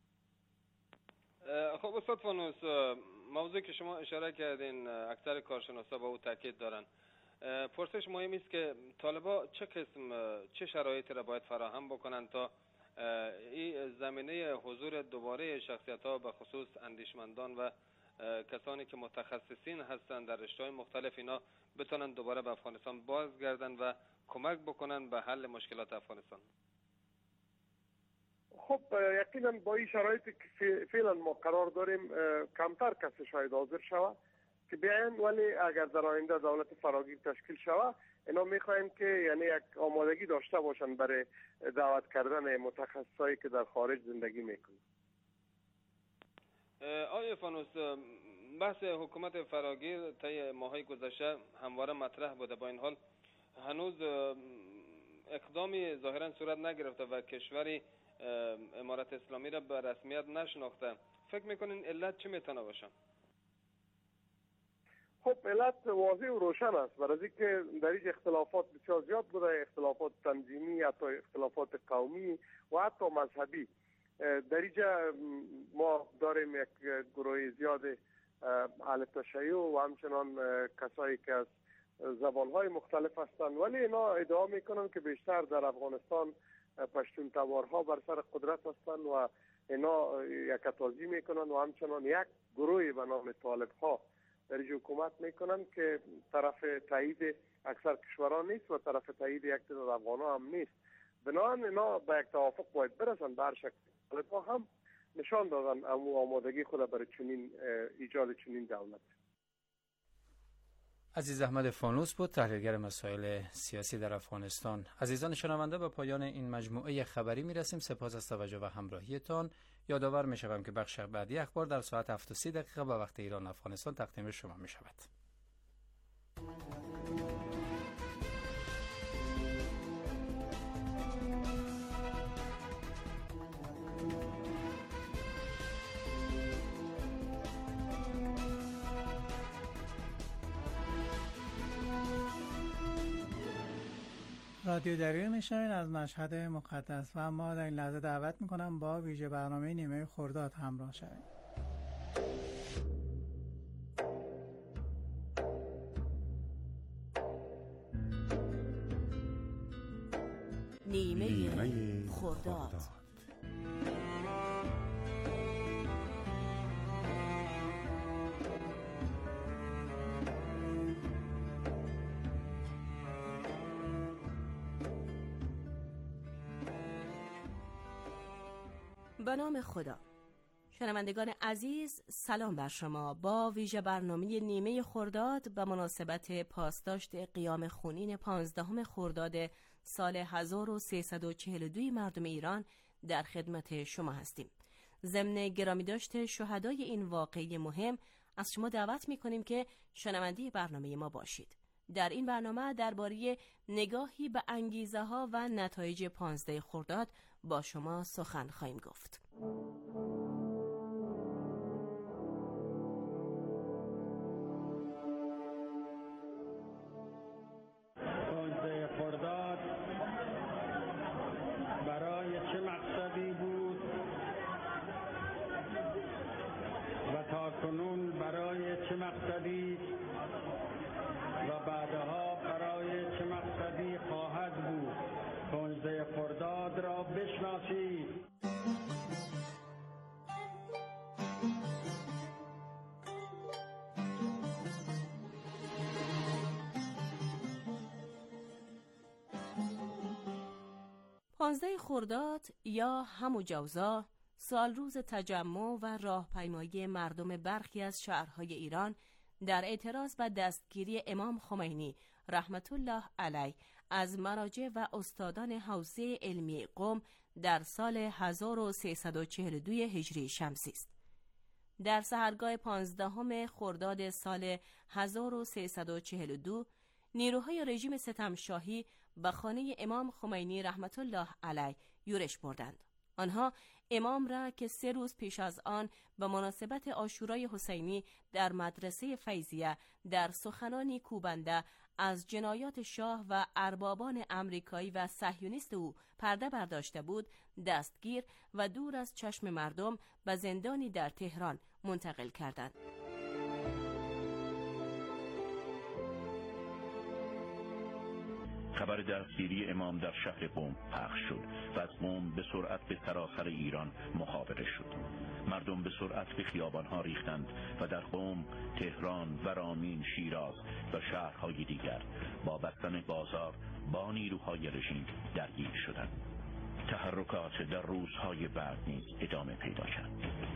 Speaker 16: خب استاد فانوس، موضوعی که شما اشاره کردین اکثر کارشناسا با او تاکید دارن. پرسش مهم است که طالبا چه قسم چه شرایطی را باید فراهم بکنن تا این زمینه حضور دوباره شخصیت‌ها به خصوص اندیشمندان و کسانی که متخصصین هستند در رشته‌های مختلف اینا بتونن دوباره به افغانستان بازگردن و کمک بکنن به حل مشکلات افغانستان.
Speaker 15: خب یقینا با این شرایطی که فعلا ما قرار داریم کمتر کسی شاید حاضر شوه که بیاین، ولی اگر در آینده دولت فراگیر تشکیل شوه اینا میخواین که یعنی یک آمادگی داشته باشن برای دعوت کردن متخصصایی که در خارج زندگی میکنن.
Speaker 16: آقای فانوس، بحث حکومت فراگیر طی ماهای گذشته همواره مطرح بوده، با این حال هنوز اقدامی ظاهرا صورت نگرفته و کشوری امارت اسلامی را به رسمیت نشناخته. فکر میکنین علت چی میتونه باشه؟
Speaker 15: خب علت واضح و روشن است، برای اینکه در این اختلافات بسیار زیاد بوده، اختلافات تنظیمی، حتی اختلافات قومی و حتی مذهبی. در اینجا ما داریم یک گروه زیاد اهل تشیع و همچنان کسایی که از زبانهای مختلف هستند، ولی اینا ادعا میکنن که بیشتر در افغانستان پشتون تبارها بر سر قدرت هستند و اینا یکتازی میکنن و همچنان یک گروه به نام طالب ها در این حکومت میکنن که طرف تایید اکثر کشوران نیست و طرف تایید یک تعداد افغان ها هم نیست. بنابراین اینا به یک توافق باید برسن. به هر شکل طالب ها هم نشان دادن امو آمادگی خود برای چنین ایجاد چنین دولت.
Speaker 6: عزیز احمد فانوس بود، تحلیلگر مسائل سیاسی در افغانستان. عزیزان شنونده، به پایان این مجموعه خبری میرسیم. سپاس از توجه و همراهیتان. یادآور میشوم که بخش بعدی اخبار در ساعت هفت و سی دقیقه به وقت ایران افغانستان تقدیم شما میشود.
Speaker 5: رادیو دری میشنوید از مشهد مقدس و ما در این لحظه دعوت میکنم با ویژه برنامه نیمه خرداد همراه شوید.
Speaker 17: نیمه, نیمه خرداد, خرداد. به نام خدا. شنوندگان عزیز، سلام بر شما. با ویژه برنامه نیمه خرداد به مناسبت پاسداشت قیام خونین پانزدهم خرداد سال هزار و سیصد و چهل و دو مردم ایران در خدمت شما هستیم. ضمن گرامی داشت شهدای این واقعه مهم از شما دعوت می‌کنیم که شنونده برنامه ما باشید. در این برنامه درباره نگاهی به انگیزه‌ها و نتایج پانزده خرداد با شما سخن خواهیم گفت.
Speaker 18: پانزده خرداد برای چه مقصدی بود و تاکنون برای چه مقصدی و بعدها برای چه مقصدی خواهد بود؟ پانزده خرداد را بشناسید.
Speaker 17: پانزده خرداد یا همو جوزا سال روز تجمع و راهپیمایی مردم برخی از شهرهای ایران در اعتراض به دستگیری امام خمینی رحمت الله علیه از مراجع و استادان حوزه علمی قم در سال هزار و سیصد و چهل و دو هجری شمسی است. در سحرگاه پانزدهم خرداد سال هزار و سیصد و چهل و دو نیروهای رژیم ستمشاهی به خانه امام خمینی رحمت الله علیه یورش بردند. آنها امام را که سه روز پیش از آن به مناسبت عاشورای حسینی در مدرسه فیضیه در سخنانی کوبنده از جنایات شاه و اربابان امریکایی و صهیونیست او پرده برداشته بود، دستگیر و دور از چشم مردم به زندانی در تهران منتقل کردند.
Speaker 19: خبر دستگیری امام در شهر قم پخش شد و از قم به سرعت به سراسر ایران مخابره شد. مردم به سرعت به خیابانها ریختند و در قم، تهران، ورامین، شیراز و شهرهای دیگر با بستن بازار با نیروهای رژیم درگیر شدند. تحرکات در روزهای بعد نیز ادامه پیدا کرد.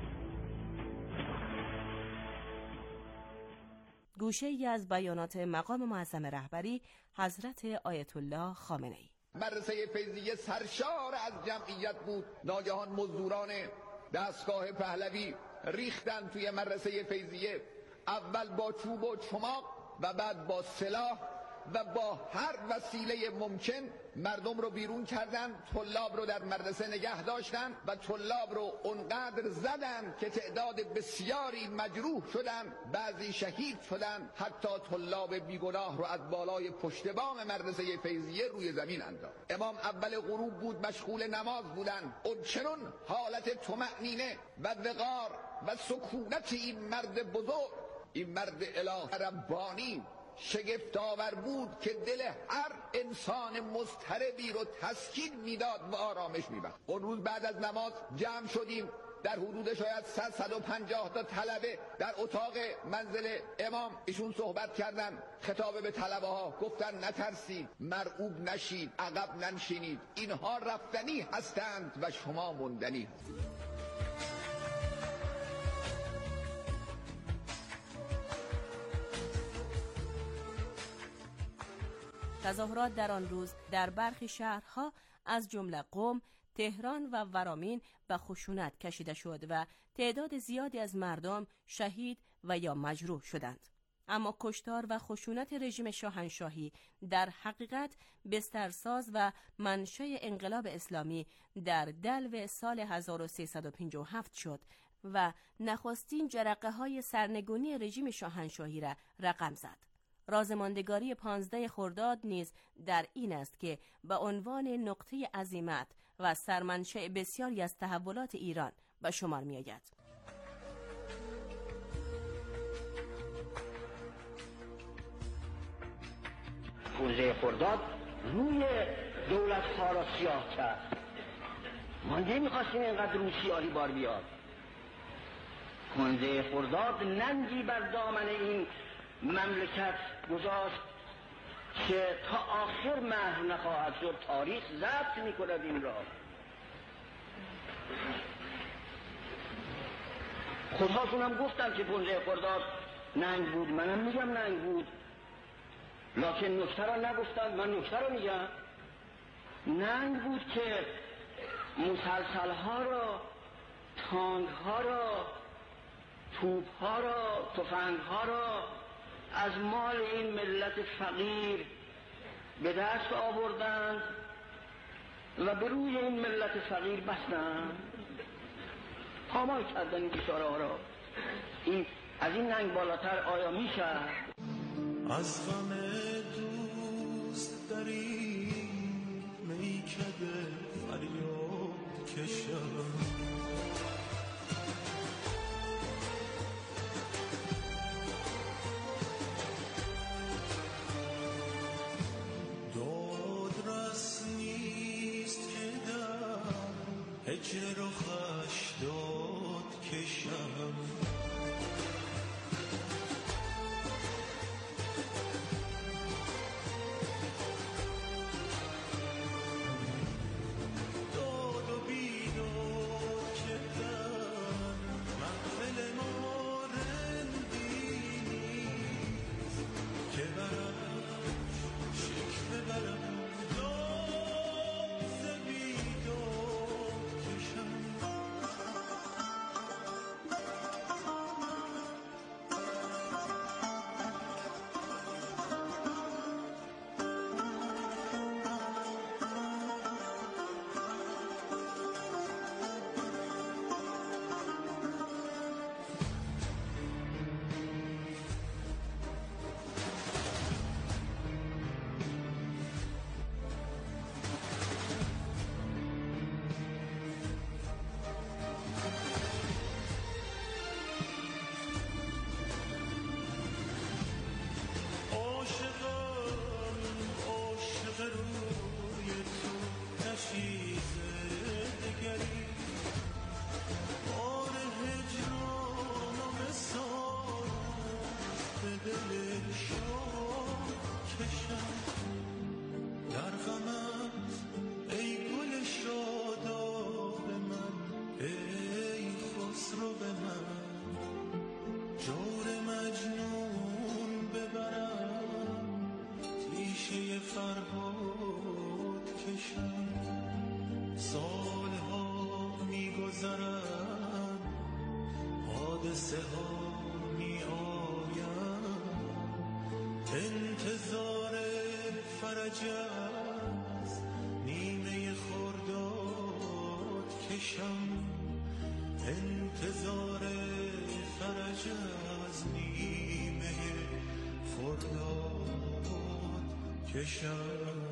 Speaker 17: گوشه ای از بیانات مقام معظم رهبری حضرت آیت الله خامنه ای.
Speaker 20: مدرسه فیضیه سرشار از جمعیت بود. ناگهان مزدوران دستگاه پهلوی ریختن توی مدرسه فیضیه، اول با چوب و چماق و بعد با سلاح و با هر وسیله ممکن مردم رو بیرون کردن. طلاب رو در مدرسه نگه داشتن و طلاب رو اونقدر زدن که تعداد بسیاری مجروح شدن، بعضی شهید شدن. حتی طلاب بیگناه رو از بالای پشت بام مدرسه فیضیه روی زمین انداخت. امام اول غروب بود، مشغول نماز بودن. اون چنون حالت طمأنینه و وقار و سکونت این مرد بزرگ، این مرد اله ربانی شگفت آور بود که دل هر انسان مضطربی رو تسکین میداد و آرامش میبخشید. اون روز بعد از نماز جمع شدیم، در حدود شاید صد صد و پنجاه تا طلبه در اتاق منزل امام. ایشون صحبت کردن، خطاب به طلبه ها گفتن نترسید، مرعوب نشید، عقب ننشینید، اینها رفتنی هستند و شما موندنی هستید.
Speaker 17: تظاهرات در آن روز در برخی شهرها از جمله قم، تهران و ورامین به خشونت کشیده شد و تعداد زیادی از مردم شهید و یا مجروح شدند. اما کشتار و خشونت رژیم شاهنشاهی در حقیقت بسترساز و منشأ انقلاب اسلامی در دلو سال هزار و سیصد و پنجاه و هفت شد و نخستین جرقه های سرنگونی رژیم شاهنشاهی را رقم زد. رازماندگاری پانزده خرداد نیز در این است که به عنوان نقطه عزیمت و سرمنشأ بسیاری از تحولات ایران به شمار می آید.
Speaker 21: پانزده خرداد روی دولت ها را سیاه کرد. ما نمیخواستیم اینقدر رو سیاهی بار بیاد. پانزده خرداد ننگی بر دامن این مملکت گذاشت که تا آخر محو نخواهد شد. تاریخ ضبط میکند این را. خودهاشون هم گفتن که پانزده خرداد ننگ بود، منم میگم ننگ بود، لکن نکته را نگفتن. من نکته را میگم، ننگ بود که مسلسل ها را تانک ها را، توپ ها را، تفنگ ها را از مال این ملت فقیر به دست آوردند و به روی این ملت فقیر بستند، پامال کردن این بیچاره ها را. این از این ننگ بالاتر آیا میشه؟
Speaker 3: از غم دوست در این میکده فریاد کشم، دادرس نیست که در هجر رخش داد کشم. حادثه ها می آیم، انتظار فرج از نیمه خرداد کشم، انتظار فرج از نیمه خرداد کشم.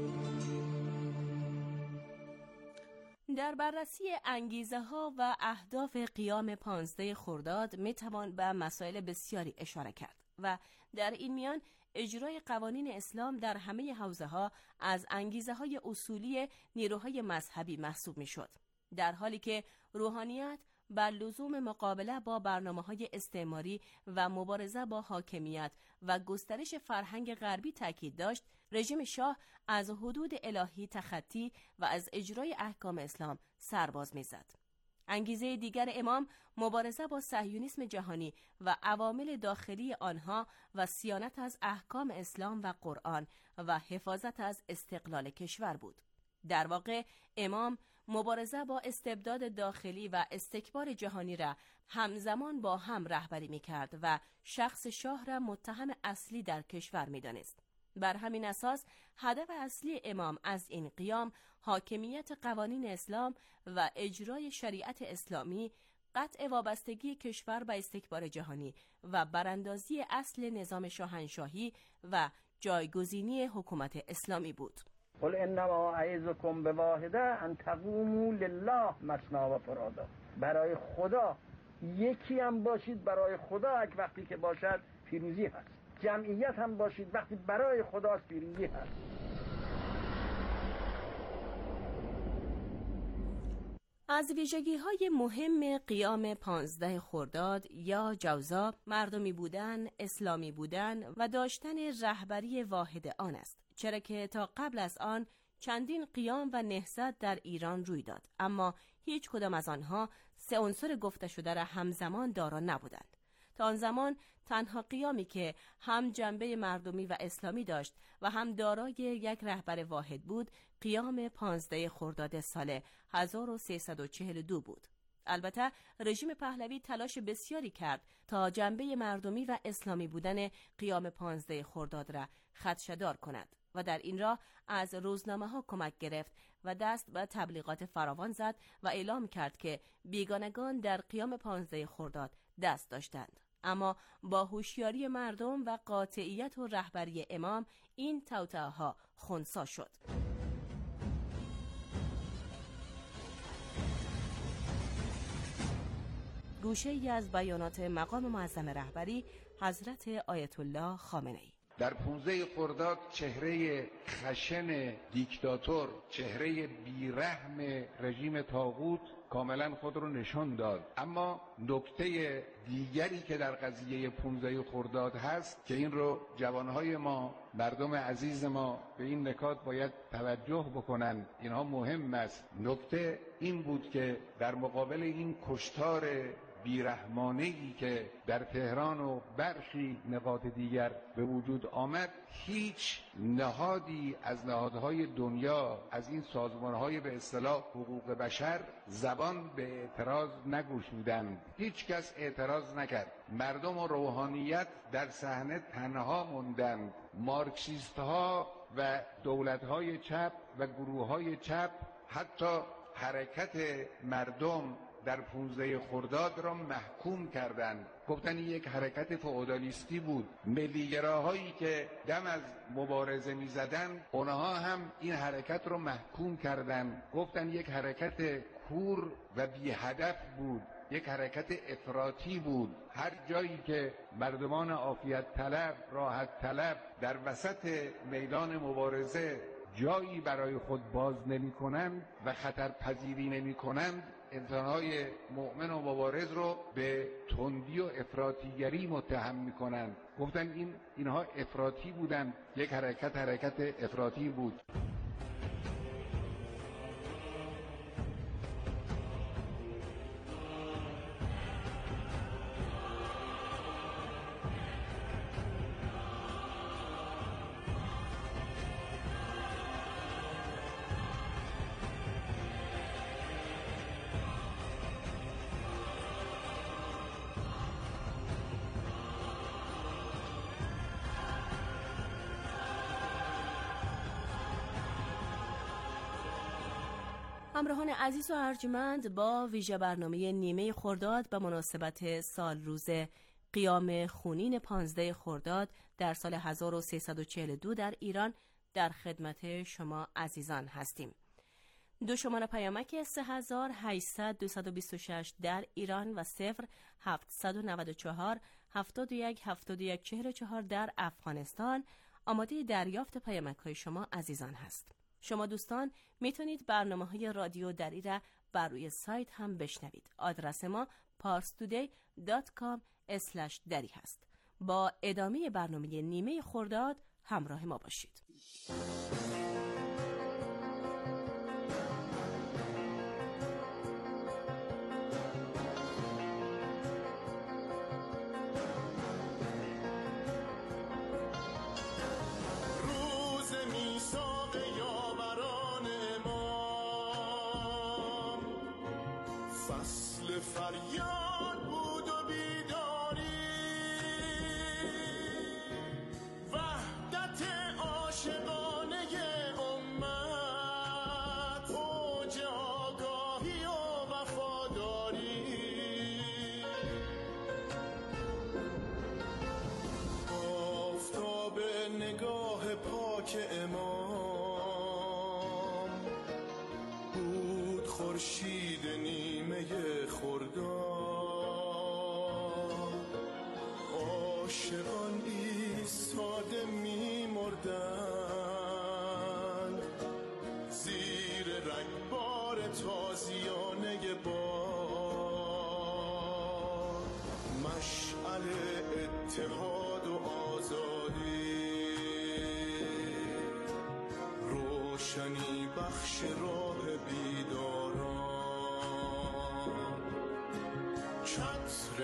Speaker 17: در بررسی انگیزه ها و اهداف قیام پانزده خرداد می توان به مسائل بسیاری اشاره کرد و در این میان اجرای قوانین اسلام در همه حوزه ها از انگیزه های اصولی نیروهای مذهبی محسوب می شد، در حالی که روحانیت بر لزوم مقابله با برنامه‌های استعماری و مبارزه با حاکمیت و گسترش فرهنگ غربی تاکید داشت. رژیم شاه از حدود الهی تخطی و از اجرای احکام اسلام سرباز می‌زد. انگیزه دیگر امام مبارزه با صهیونیسم جهانی و عوامل داخلی آنها و صیانت از احکام اسلام و قرآن و حفاظت از استقلال کشور بود. در واقع امام مبارزه با استبداد داخلی و استکبار جهانی را همزمان با هم رهبری می‌کرد و شخص شاه را متهم اصلی در کشور می‌دانست. بر همین اساس هدف اصلی امام از این قیام حاکمیت قوانین اسلام و اجرای شریعت اسلامی، قطع وابستگی کشور به استکبار جهانی و براندازی اصل نظام شاهنشاهی و جایگزینی حکومت اسلامی بود.
Speaker 21: قل انما اعظکم بواحده ان تقوموا لله مثنی و فرادا. برای خدا یکی هم باشید، برای خدا یک وقتی که باشد پیروزی هست. جمعیت هم باشید، وقتی برای خداست پیروزی هست.
Speaker 17: از ویژگی‌های مهم قیام پانزده خرداد یا جوزا مردمی بودن، اسلامی بودن و داشتن رهبری واحد آن است، چرا که تا قبل از آن چندین قیام و نهضت در ایران روی داد، اما هیچ کدام از آنها سه عنصر گفته شده را همزمان دارا نبودند. تا آن زمان تنها قیامی که هم جنبه مردمی و اسلامی داشت و هم دارای یک رهبر واحد بود، قیام پانزده خرداد سال هزار و سیصد و چهل و دو بود. البته رژیم پهلوی تلاش بسیاری کرد تا جنبه مردمی و اسلامی بودن قیام پانزده خرداد را خدشه‌دار کند و در این راه از روزنامه‌ها کمک گرفت و دست به تبلیغات فراوان زد و اعلام کرد که بیگانگان در قیام پانزده خرداد دست داشتند. اما با هوشیاری مردم و قاطعیت و رهبری امام این توطئه‌ها خنثی شد. گوشه‌ای از بیانات مقام معظم رهبری حضرت آیت الله خامنه‌ای.
Speaker 2: در پانزده خرداد چهره خشن دیکتاتور، چهره بیرحم رژیم طاغوت کاملا خود رو نشان داد. اما نکته دیگری که در قضیه پانزده خرداد هست که این رو جوانهای ما، مردم عزیز ما به این نکات باید توجه بکنن، اینها مهم است. نکته این بود که در مقابل این کشتار بیرحمانه‌ای که در تهران و برخی نقاط دیگر به وجود آمد، هیچ نهادی از نهادهای دنیا، از این سازمانهای به اصطلاح حقوق بشر زبان به اعتراض نگشودند. هیچ کس اعتراض نکرد. مردم و روحانیت در صحنه تنها موندند. مارکسیست‌ها و دولت‌های چپ و گروه‌های چپ حتی حرکت مردم در پانزده خرداد را محکوم کردند. گفتن این یک حرکت فئودالیستی بود. ملیگراهایی که دم از مبارزه می زدن، اونها هم این حرکت را محکوم کردند. گفتن یک حرکت کور و بی هدف بود، یک حرکت افراطی بود. هر جایی که مردمان عافیت طلب، راحت طلب در وسط میدان مبارزه جایی برای خود باز نمی کنند و خطر پذیری نمی کنند، انسان‌های مؤمن و مبارز رو به تندی و افراطیگری متهم می‌کنند. گفتن این اینها افراطی بودند، یک حرکت حرکت افراطی بود.
Speaker 17: همراهان عزیز و ارجمند، با ویژه برنامه نیمه خرداد به مناسبت سال روز قیام خونین پانزده خرداد در سال هزار و سیصد و چهل و دو در ایران در خدمت شما عزیزان هستیم. دو شماره پیامک سه هزار و هشتصد دویست و بیست و شش در ایران و صفر هفتصد و نود و چهار هفتاد و یک هفتاد و یک چهل و چهار در افغانستان آماده دریافت پیامک های شما عزیزان هست. شما دوستان میتونید برنامه‌های رادیو دری را بر روی سایت هم بشنوید. آدرس ما پارس تودی دات کام اسلش دری هست. با ادامه برنامه نیمه خرداد همراه ما باشید.
Speaker 3: فریاد بود و بیداری، وحدت عاشقانه امت، اوج آگاهی و وفاداری. آفتاب نگاه پاک امام بود خورشید نیمه خرداد، عاشقان ایستاده می‌مردند زیر رگبار تازیانه باد. مشعل اتحاد و آزادی، روشنی بخش راه بیداران، چتر